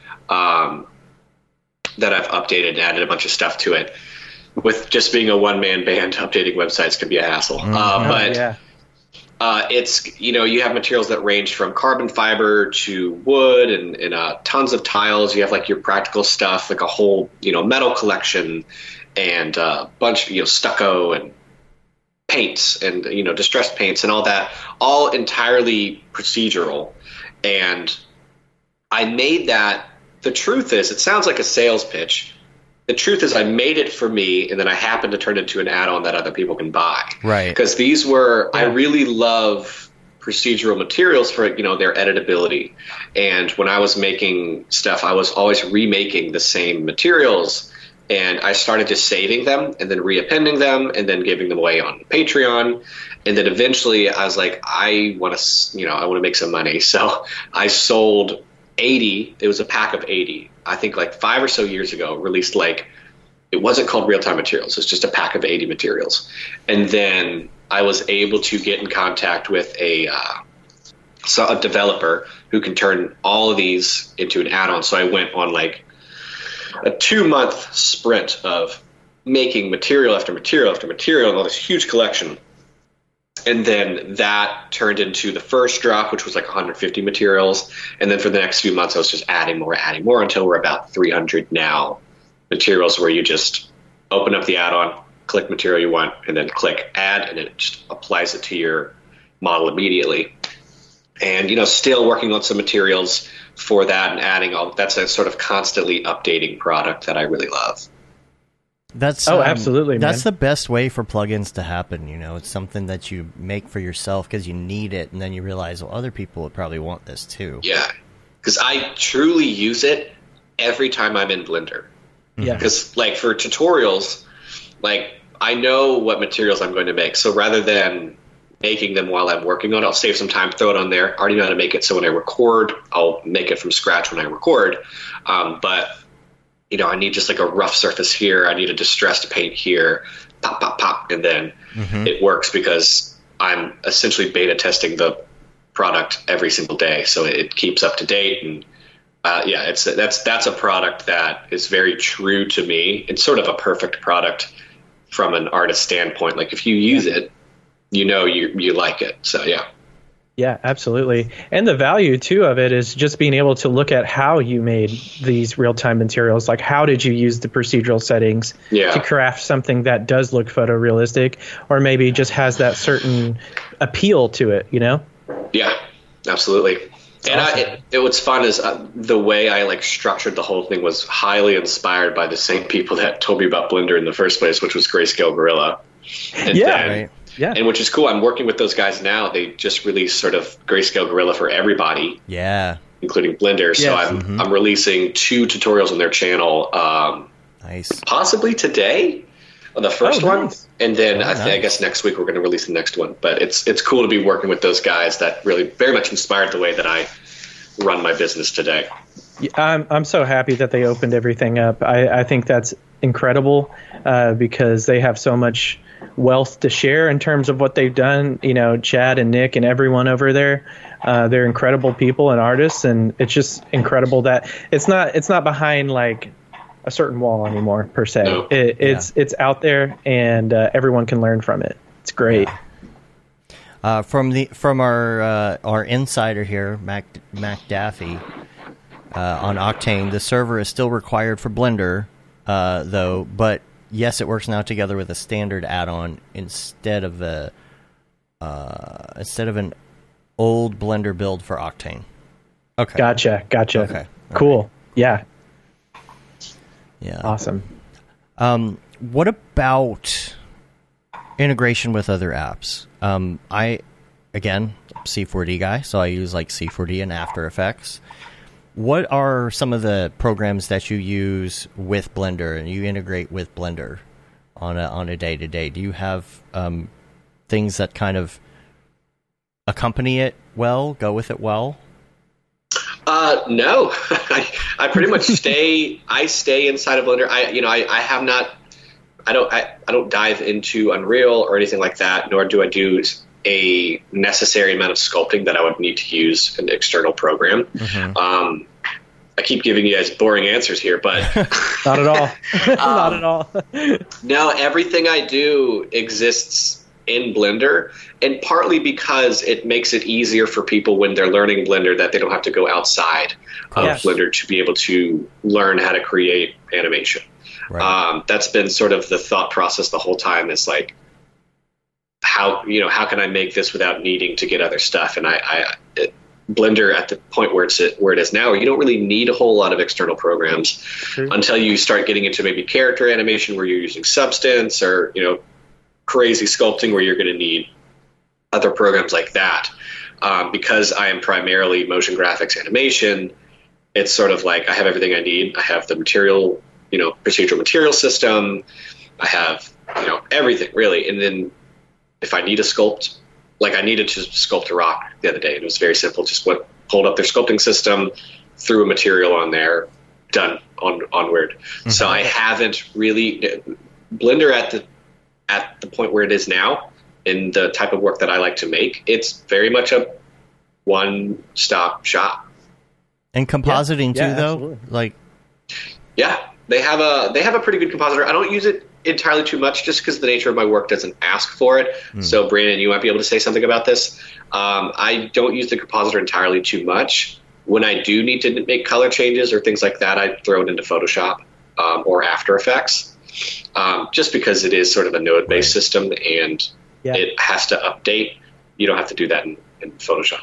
That I've updated and added a bunch of stuff to it. With just being a one-man band, updating websites can be a hassle. It's, you have materials that range from carbon fiber to wood and tons of tiles. You have like your practical stuff, like a whole, metal collection and a bunch of, stucco and paints and, distressed paints and all that, all entirely procedural. And I made that. The truth is, it sounds like a sales pitch. The truth is I made it for me, and then I happened to turn it into an add-on that other people can buy. Right. Because these were, I really love procedural materials for, their editability. And when I was making stuff, I was always remaking the same materials. And I started just saving them and then reappending them and then giving them away on Patreon. And then eventually I was like, I want to make some money. So I sold 80. It was a pack of 80. I think like 5 or so years ago, released it wasn't called Real-Time Materials. It's just a pack of 80 materials. And then I was able to get in contact with a developer who can turn all of these into an add-on. So I went on like a 2-month sprint of making material after material after material and all this huge collection. And then that turned into the first drop, which was like 150 materials. And then for the next few months, I was just adding more until we're about 300 now materials where you just open up the add-on, click material you want, and then click add, and it just applies it to your model immediately. And, still working on some materials for that and adding all. That's a sort of constantly updating product that I really love. That's absolutely. That's the best way for plugins to happen. It's something that you make for yourself because you need it, and then you realize, well, other people would probably want this too. Yeah, because I truly use it every time I'm in Blender. Yeah, because like for tutorials, like I know what materials I'm going to make, so rather than making them while I'm working on it, I'll save some time, throw it on there. I already know how to make it, so when I record, I'll make it from scratch when I record. But I need just like a rough surface here. I need a distressed paint here, pop, pop, pop. And then it works because I'm essentially beta testing the product every single day. So it keeps up to date. And that's a product that is very true to me. It's sort of a perfect product from an artist standpoint. Like if you use it, you like it. So yeah. Yeah, absolutely. And the value, too, of it is just being able to look at how you made these real-time materials. Like, how did you use the procedural settings to craft something that does look photorealistic or maybe just has that certain appeal to it, Yeah, absolutely. And awesome. What's fun is the way I structured the whole thing was highly inspired by the same people that told me about Blender in the first place, which was Grayscale Gorilla. And right. Yeah. And which is cool. I'm working with those guys now. They just released sort of Grayscale Gorilla for everybody. Yeah. Including Blender. So I'm releasing 2 tutorials on their channel. Nice. Possibly today on the first one. Nice. And then I guess next week we're going to release the next one. But it's cool to be working with those guys that really very much inspired the way that I run my business today. I'm so happy that they opened everything up. I think that's incredible because they have so much wealth to share in terms of what they've done. Chad and Nick and everyone over there, they're incredible people and artists, and it's just incredible that it's not behind like a certain wall anymore per se. No. It's out there, and everyone can learn from it. It's great. Yeah. From our insider here, Mac Daffy, on Octane, the server is still required for Blender, though, but yes, it works now together with a standard add-on instead of an old Blender build for Octane. Okay. Gotcha. Okay. Cool. Right. Yeah. Yeah. Awesome. What about integration with other apps? Again, C4D guy, so I use like C4D and After Effects. what are some of the programs that you use with Blender and you integrate with Blender on a day-to-day? Do you have things that kind of accompany it well, go with it well? No, I pretty much stay inside of Blender. I don't dive into Unreal or anything like that, nor do I do a necessary amount of sculpting that I would need to use an external program. Mm-hmm. I keep giving you guys boring answers here, but not at all. Not at all. No, everything I do exists in Blender, and partly because it makes it easier for people when they're learning Blender that they don't have to go outside of Blender to be able to learn how to create animation. Right. That's been sort of the thought process the whole time, is like, how can I make this without needing to get other stuff? And Blender, at the point where it is now, you don't really need a whole lot of external programs until you start getting into maybe character animation where you're using Substance, or crazy sculpting where you're going to need other programs like that. Because I am primarily motion graphics animation, it's sort of like I have everything I need. I have the material, procedural material system. I have everything really, and then if I need a sculpt, like I needed to sculpt a rock the other day, and it was very simple. Just pulled up their sculpting system, threw a material on there, done, onward. Mm-hmm. So I haven't really Blender at the point where it is now in the type of work that I like to make. It's very much a one-stop shop. And compositing too, though, absolutely. like they have a pretty good compositor. I don't use it entirely too much just because the nature of my work doesn't ask for it. So Brandon, you might be able to say something about this. I don't use the compositor entirely too much. When I do need to make color changes or things like that, I throw it into Photoshop or After Effects, just because it is sort of a node-based system and it has to update. You don't have to do that in Photoshop.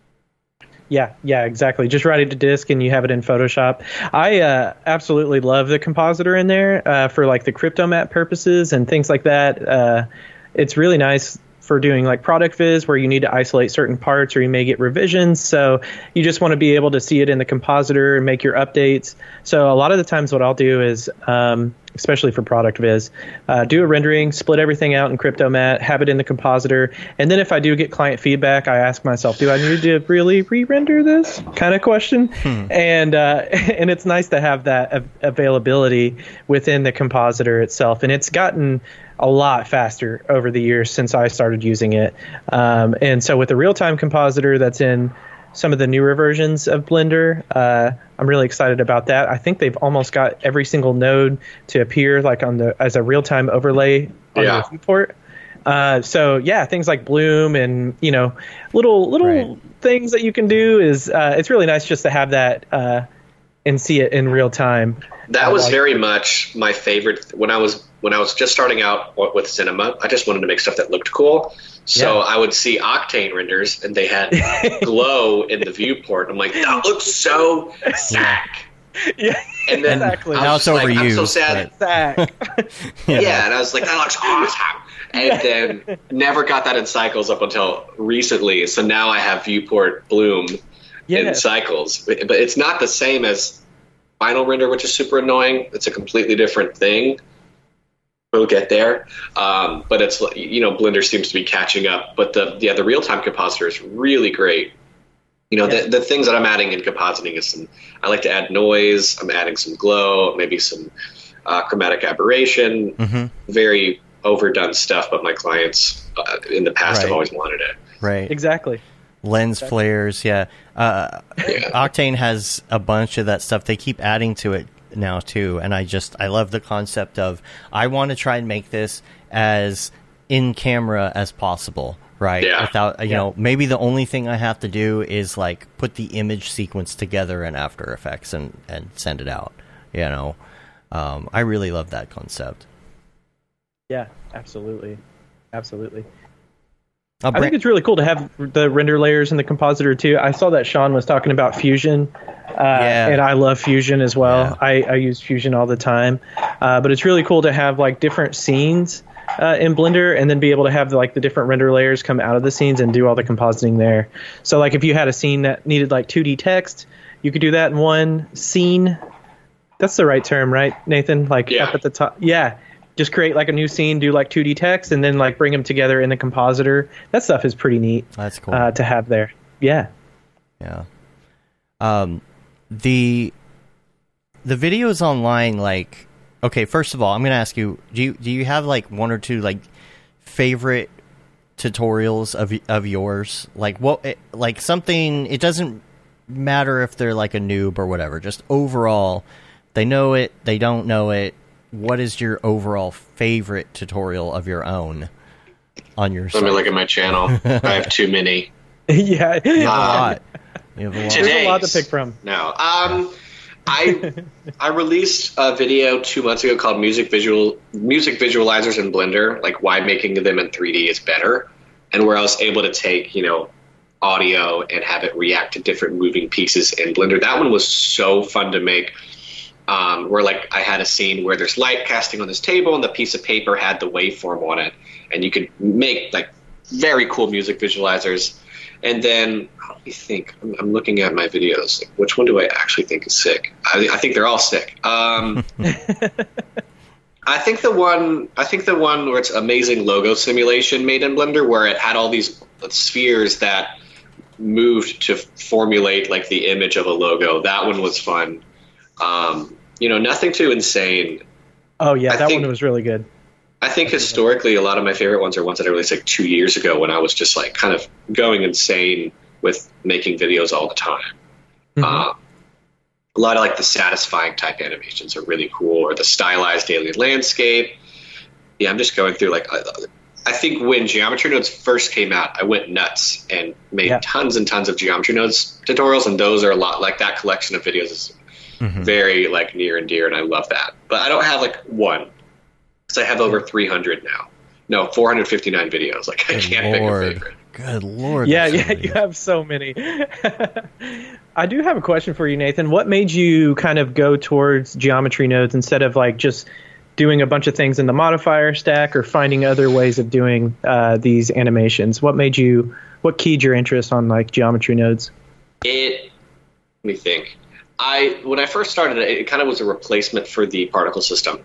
Yeah, exactly. Just write it to disk and you have it in Photoshop. I absolutely love the compositor in there for like the Cryptomatte purposes and things like that. It's really nice for doing like product viz where you need to isolate certain parts or you may get revisions. So you just want to be able to see it in the compositor and make your updates. So a lot of the times what I'll do is, especially for product viz, do a rendering, split everything out in Cryptomatte, have it in the compositor. And then if I do get client feedback, I ask myself, do I need to really re-render this kind of question? And it's nice to have that availability within the compositor itself. And it's gotten a lot faster over the years since I started using it. And so with the real-time compositor that's in some of the newer versions of Blender, I'm really excited about that. I think they've almost got every single node to appear like as a real-time overlay on the viewport. So things like bloom and little things that you can do is it's really nice just to have that and see it in real time. That was very much my favorite when I was just starting out with Cinema. I just wanted to make stuff that looked cool. So I would see Octane renders, and they had glow in the viewport. I'm like, that looks so sad. Yeah, and then exactly. Now it's overused. I'm so sad. And I was like, that looks awesome. And then never got that in Cycles up until recently. So now I have viewport bloom in Cycles, but it's not the same as Final Render, which is super annoying. It's a completely different thing. We'll get there, but it's Blender seems to be catching up. But the real-time compositor is really great. The things that I'm adding in compositing is I like to add noise. I'm adding some glow, maybe some chromatic aberration. Very overdone stuff, but my clients in the past have always wanted it. Right, exactly. Lens flares, Octane has a bunch of that stuff. They keep adding to it now too, and I love the concept of I want to try and make this as in camera as possible, right? Without maybe the only thing I have to do is like put the image sequence together in After Effects and send it out. I really love that concept. Yeah, absolutely. I think it's really cool to have the render layers in the compositor too. I saw that Sean was talking about Fusion, and I love Fusion as well. I use Fusion all the time, but it's really cool to have like different scenes in Blender, and then be able to have the different render layers come out of the scenes and do all the compositing there. So like if you had a scene that needed like 2D text, you could do that in one scene. That's the right term, right, Nathan? Like up at the top. Yeah. Just create like a new scene, do like 2D text, and then like bring them together in the compositor. That stuff is pretty neat. That's cool to have there. Yeah. Yeah. The videos online, like, okay, first of all, I'm going to ask you, do you have like one or two like favorite tutorials of yours? Like like something, it doesn't matter if they're like a noob or whatever, just overall, they know it, they don't know it. What is your overall favorite tutorial of your own on your site? Let me look at my channel. I have too many. Yeah. You have a lot. There's a lot to pick from. No. I released a video 2 months ago called music visualizers in Blender, like why making them in 3D is better, and where I was able to take, audio and have it react to different moving pieces in Blender. That one was so fun to make. Where like I had a scene where there's light casting on this table and the piece of paper had the waveform on it, and you could make like very cool music visualizers. And then let me think. I'm looking at my videos. Like, which one do I actually think is sick? I think they're all sick. I think the one where it's amazing logo simulation made in Blender, where it had all these spheres that moved to formulate like the image of a logo. That one was fun. Nothing too insane. Oh yeah, that one was really good. I think historically a lot of my favorite ones are ones that I released like 2 years ago when I was just like kind of going insane with making videos all the time. A lot of like the satisfying type animations are really cool, or the stylized alien landscape. Yeah, I'm just going through like I think when Geometry Nodes first came out, I went nuts and made tons and tons of Geometry Nodes tutorials, and those are a lot like that collection of videos is very like near and dear, and I love that. But I don't have like one, because I have over 300 now. No, 459 videos. Like I can't pick a favorite. Good Lord. Yeah, you have so many. I do have a question for you, Nathan. What made you kind of go towards Geometry Nodes instead of like just doing a bunch of things in the modifier stack or finding other ways of doing these animations? What keyed your interest on like Geometry Nodes? Let me think. When I first started, it kind of was a replacement for the particle system,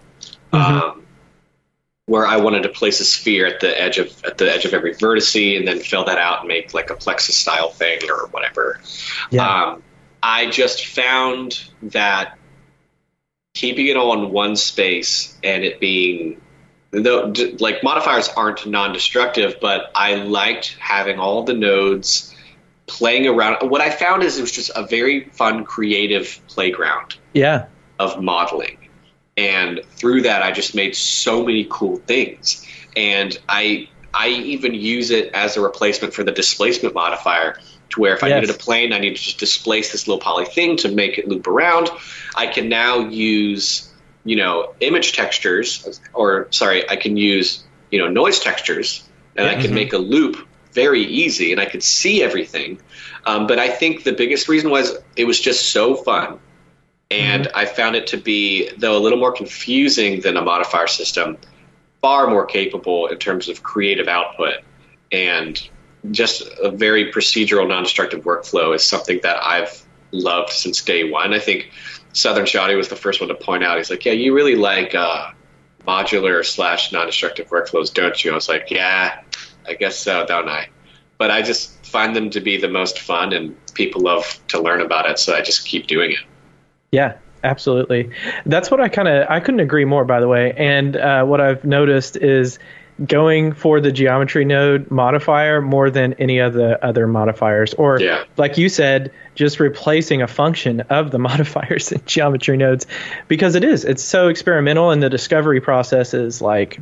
where I wanted to place a sphere at the edge of every vertice, and then fill that out and make like a plexus style thing or whatever. Yeah. I just found that keeping it all in one space and it being, like modifiers aren't non-destructive, but I liked having all the nodes playing around. What I found is it was just a very fun, creative playground of modeling. And through that, I just made so many cool things. And I even use it as a replacement for the displacement modifier, to where if I needed a plane, I needed to just displace this little poly thing to make it loop around. I can now use, image textures, I can use, noise textures, and I can make a loop very easy, and I could see everything. But I think the biggest reason was it was just so fun. And I found it to be, though a little more confusing than a modifier system, far more capable in terms of creative output. And just a very procedural, non-destructive workflow is something that I've loved since day one. I think Southern Shoddy was the first one to point out. He's like, yeah, you really like modular / non-destructive workflows, don't you? I was like, yeah, I guess so, don't I? But I just find them to be the most fun, and people love to learn about it, so I just keep doing it. Yeah, absolutely. That's what I couldn't agree more, by the way. And what I've noticed is going for the geometry node modifier more than any of the other modifiers, or like you said, just replacing a function of the modifiers in geometry nodes, because it's so experimental, and the discovery process is like,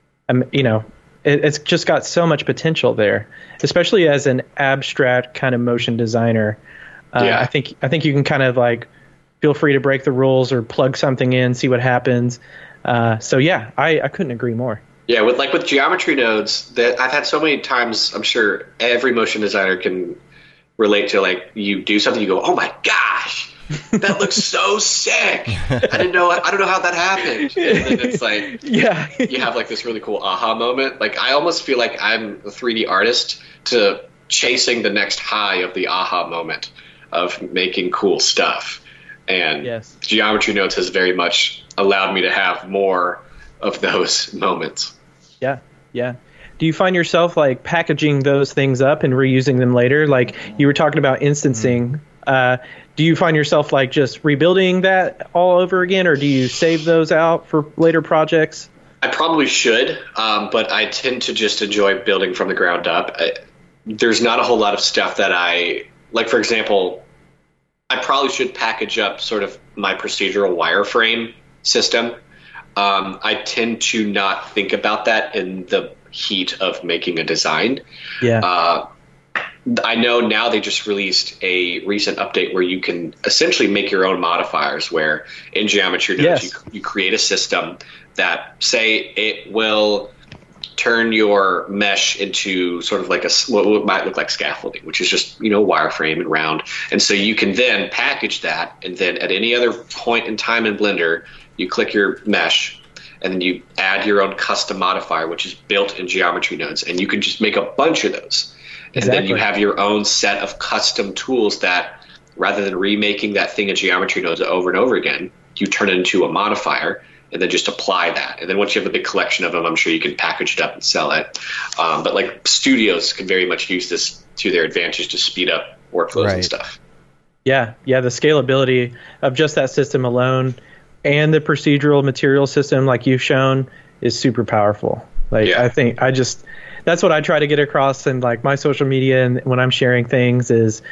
it's just got so much potential there, especially as an abstract kind of motion designer. I think you can kind of like feel free to break the rules or plug something in, see what happens. I couldn't agree more. Yeah, with geometry nodes, that I've had so many times, I'm sure every motion designer can relate to, like, you do something, you go, oh my gosh, that looks so sick. I don't know how that happened. And then it's like, you have like this really cool aha moment. Like, I almost feel like I'm a 3D artist to chasing the next high of the aha moment. of making cool stuff. And Yes. Geometry Nodes has very much allowed me to have more of those moments. Yeah, yeah. Do you find yourself like packaging those things up and reusing them later? Like you were talking about instancing. Do you find yourself like just rebuilding that all over again, or do you save those out for later projects? I probably should, but I tend to just enjoy building from the ground up. There's not a whole lot of stuff that I like. For example, I probably should package up sort of my procedural wireframe system. I tend to not think about that in the heat of making a design. Yeah. I know now they just released a recent update where you can essentially make your own modifiers, where in Geometry Nodes Yes. you create a system that, say, it will turn your mesh into sort of like what might look like scaffolding, which is just, wireframe and round. And so you can then package that, and then at any other point in time in Blender, you click your mesh, and then you add your own custom modifier, which is built in Geometry Nodes, and you can just make a bunch of those. And then you have your own set of custom tools that, rather than remaking that thing in Geometry Nodes over and over again, you turn it into a modifier and then just apply that. And then once you have a big collection of them, I'm sure you can package it up and sell it. But like studios can very much use this to their advantage to speed up workflows and stuff. Yeah, the scalability of just that system alone and the procedural material system like you've shown is super powerful. I think that's what I try to get across in like my social media and when I'm sharing things is,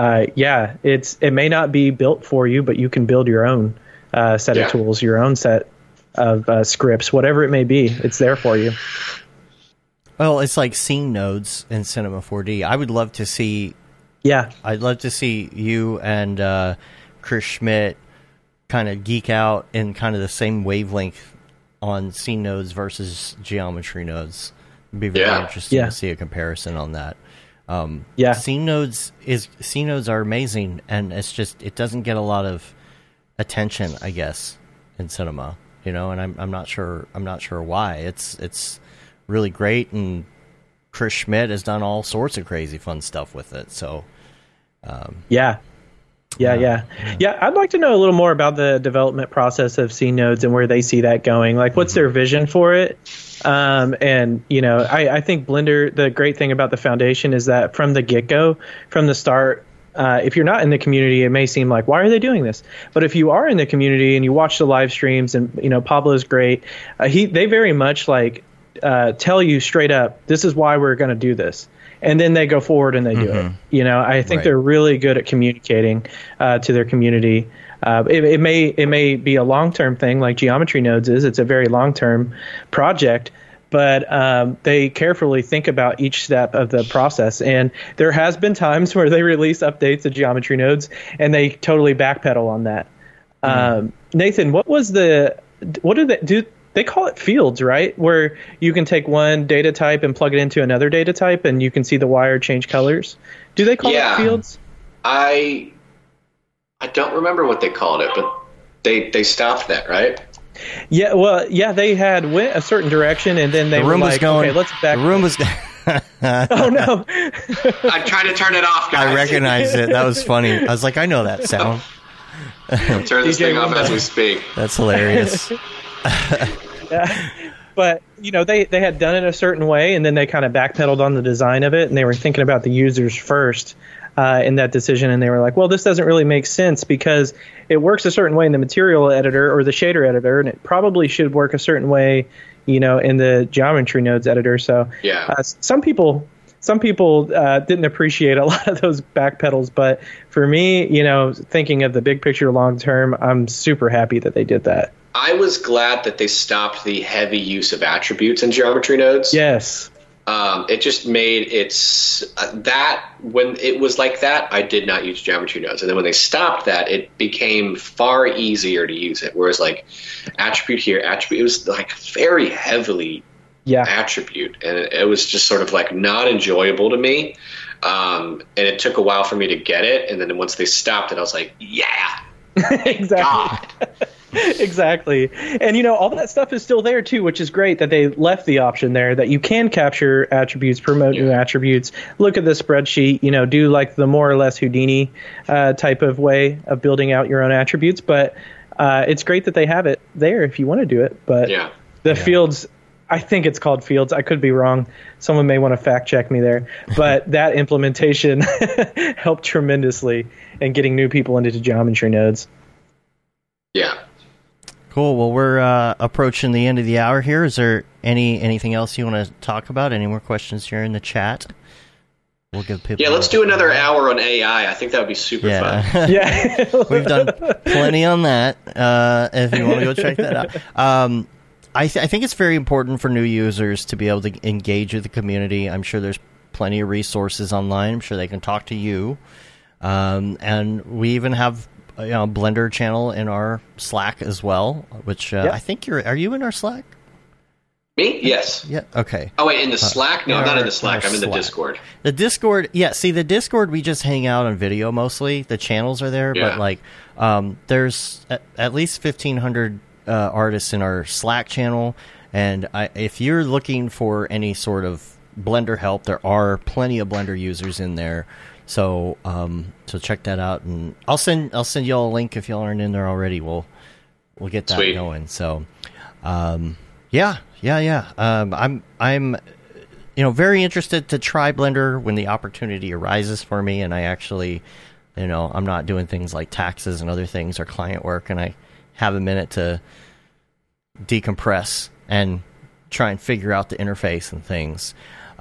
it may not be built for you, but you can build your own set of tools, your own set of scripts, whatever it may be. It's there for you. Well, it's like scene nodes in Cinema 4D. I would love to see. Yeah, I'd love to see you and Chris Schmidt kind of geek out in kind of the same wavelength on scene nodes versus geometry nodes. It'd be very interesting to see a comparison on that. Scene nodes are amazing, and it doesn't get a lot of attention, I guess, in cinema. And I'm not sure why. It's really great, and Chris Schmidt has done all sorts of crazy fun stuff with it. So, Yeah, I'd like to know a little more about the development process of scene nodes and where they see that going. Like, what's their vision for it? I think Blender, the great thing about the foundation is that from the get-go, from the start, if you're not in the community, it may seem like, why are they doing this? But if you are in the community and you watch the live streams, and Pablo's great, they very much tell you straight up, this is why we're going to do this. And then they go forward and they do it. I think they're really good at communicating to their community. It may be a long-term thing like Geometry Nodes is. It's a very long-term project, but they carefully think about each step of the process. And there has been times where they release updates of Geometry Nodes and they totally backpedal on that. Nathan, what do they do? They call it fields, right? Where you can take one data type and plug it into another data type, and you can see the wire change colors. Do they call it fields? I don't remember what they called it, but they stopped that, right? Yeah, well, they had went a certain direction, and then they were like, okay, let's back. The room was Oh, no. I'm trying to turn it off, guys. I recognized it. That was funny. I was like, I know that sound. Turn this thing off as we speak. That's hilarious. But they had done it a certain way, and then they kind of backpedaled on the design of it, and they were thinking about the users first in that decision, and they were like, well, this doesn't really make sense because it works a certain way in the material editor or the shader editor, and it probably should work a certain way in the Geometry Nodes editor. So some people didn't appreciate a lot of those backpedals, but for me, thinking of the big picture long term, I'm super happy that they did that. I was glad that they stopped the heavy use of attributes in Geometry Nodes. Yes. It just made that when it was like that, I did not use Geometry Nodes. And then when they stopped that, it became far easier to use it. Whereas like attribute here, it was like very heavily attribute. And it was just sort of like not enjoyable to me. And it took a while for me to get it. And then once they stopped it, I was like, yeah, exactly. God. Exactly. And, all that stuff is still there, too, which is great that they left the option there that you can capture attributes, promote new attributes, look at the spreadsheet, do like the more or less Houdini type of way of building out your own attributes. But it's great that they have it there if you want to do it. But the fields, I think it's called fields. I could be wrong. Someone may want to fact check me there. But that implementation helped tremendously in getting new people into geometry nodes. Yeah. Cool. Well, we're approaching the end of the hour here. Is there anything else you want to talk about? Any more questions here in the chat? We'll give people. Yeah, let's do another hour on AI. I think that would be super fun. Yeah, we've done plenty on that. If you want to go check that out, I think it's very important for new users to be able to engage with the community. I'm sure there's plenty of resources online. I'm sure they can talk to you, and we even have Blender channel in our Slack as well, which I think are you in our Slack? Me? Yes. Yeah. Okay. Oh, wait, in the Slack? No, I'm not in the Slack. I'm in the Discord. The Discord, see, the Discord, we just hang out on video mostly. The channels are there, but there's at least 1,500 artists in our Slack channel, and if you're looking for any sort of Blender help, there are plenty of Blender users in there. So check that out, and I'll send y'all a link if y'all aren't in there already. We'll get that going. So, I'm very interested to try Blender when the opportunity arises for me, and I actually, I'm not doing things like taxes and other things or client work, and I have a minute to decompress and try and figure out the interface and things.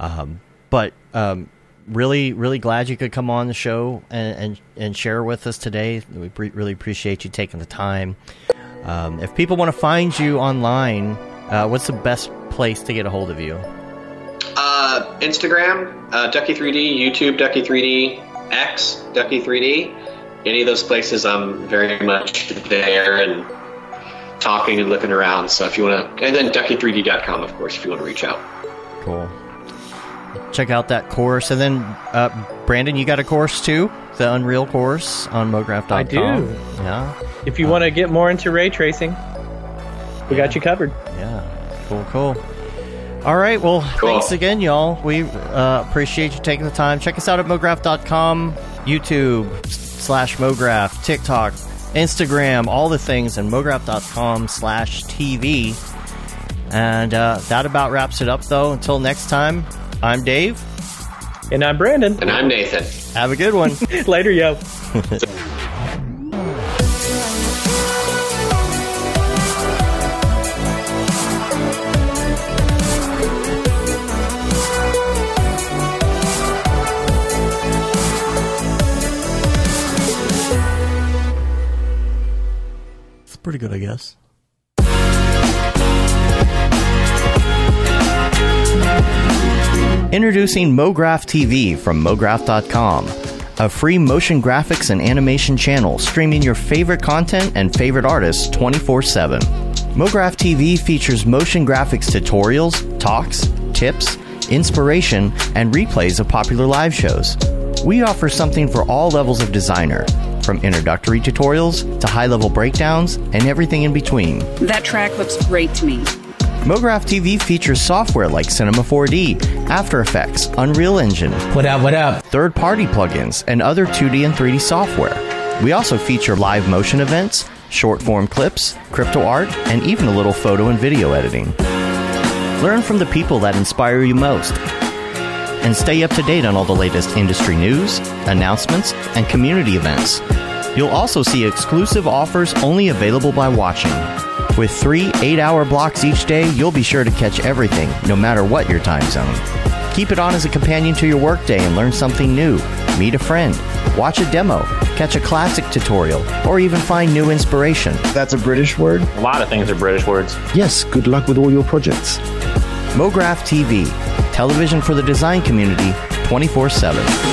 Really, really glad you could come on the show and share with us today. We really appreciate you taking the time. If people want to find you online, what's the best place to get a hold of you? Instagram, Ducky3D, YouTube, Ducky3D, X, Ducky3D. Any of those places, I'm very much there and talking and looking around. So if you want to, and then Ducky3D.com, of course, if you want to reach out. Cool. Check out that course. And then, Brandon, you got a course too? The Unreal course on MoGraph.com. I do. Yeah. If you want to get more into ray tracing, we got you covered. Yeah. Cool. All right. Well, thanks again, y'all. We appreciate you taking the time. Check us out at MoGraph.com, YouTube /MoGraph, TikTok, Instagram, all the things, and MoGraph.com/TV. And that about wraps it up, though. Until next time, I'm Dave. And I'm Brandon. And I'm Nathan. Have a good one. Later, yo. It's pretty good, I guess. Introducing MoGraph TV from MoGraph.com, a free motion graphics and animation channel streaming your favorite content and favorite artists 24/7. MoGraph TV features motion graphics tutorials, talks, tips, inspiration, and replays of popular live shows. We offer something for all levels of designer, from introductory tutorials to high-level breakdowns and everything in between. That track looks great to me. MoGraph TV features software like Cinema 4D, After Effects, Unreal Engine, What up? third-party plugins, and other 2D and 3D software. We also feature live motion events, short-form clips, crypto art, and even a little photo and video editing. Learn from the people that inspire you most, and stay up to date on all the latest industry news, announcements, and community events. You'll also see exclusive offers only available by watching. With 3 8-hour blocks each day, you'll be sure to catch everything, no matter what your time zone. Keep it on as a companion to your workday and learn something new. Meet a friend, watch a demo, catch a classic tutorial, or even find new inspiration. That's a British word? A lot of things are British words. Yes, good luck with all your projects. MoGraph TV, television for the design community, 24/7.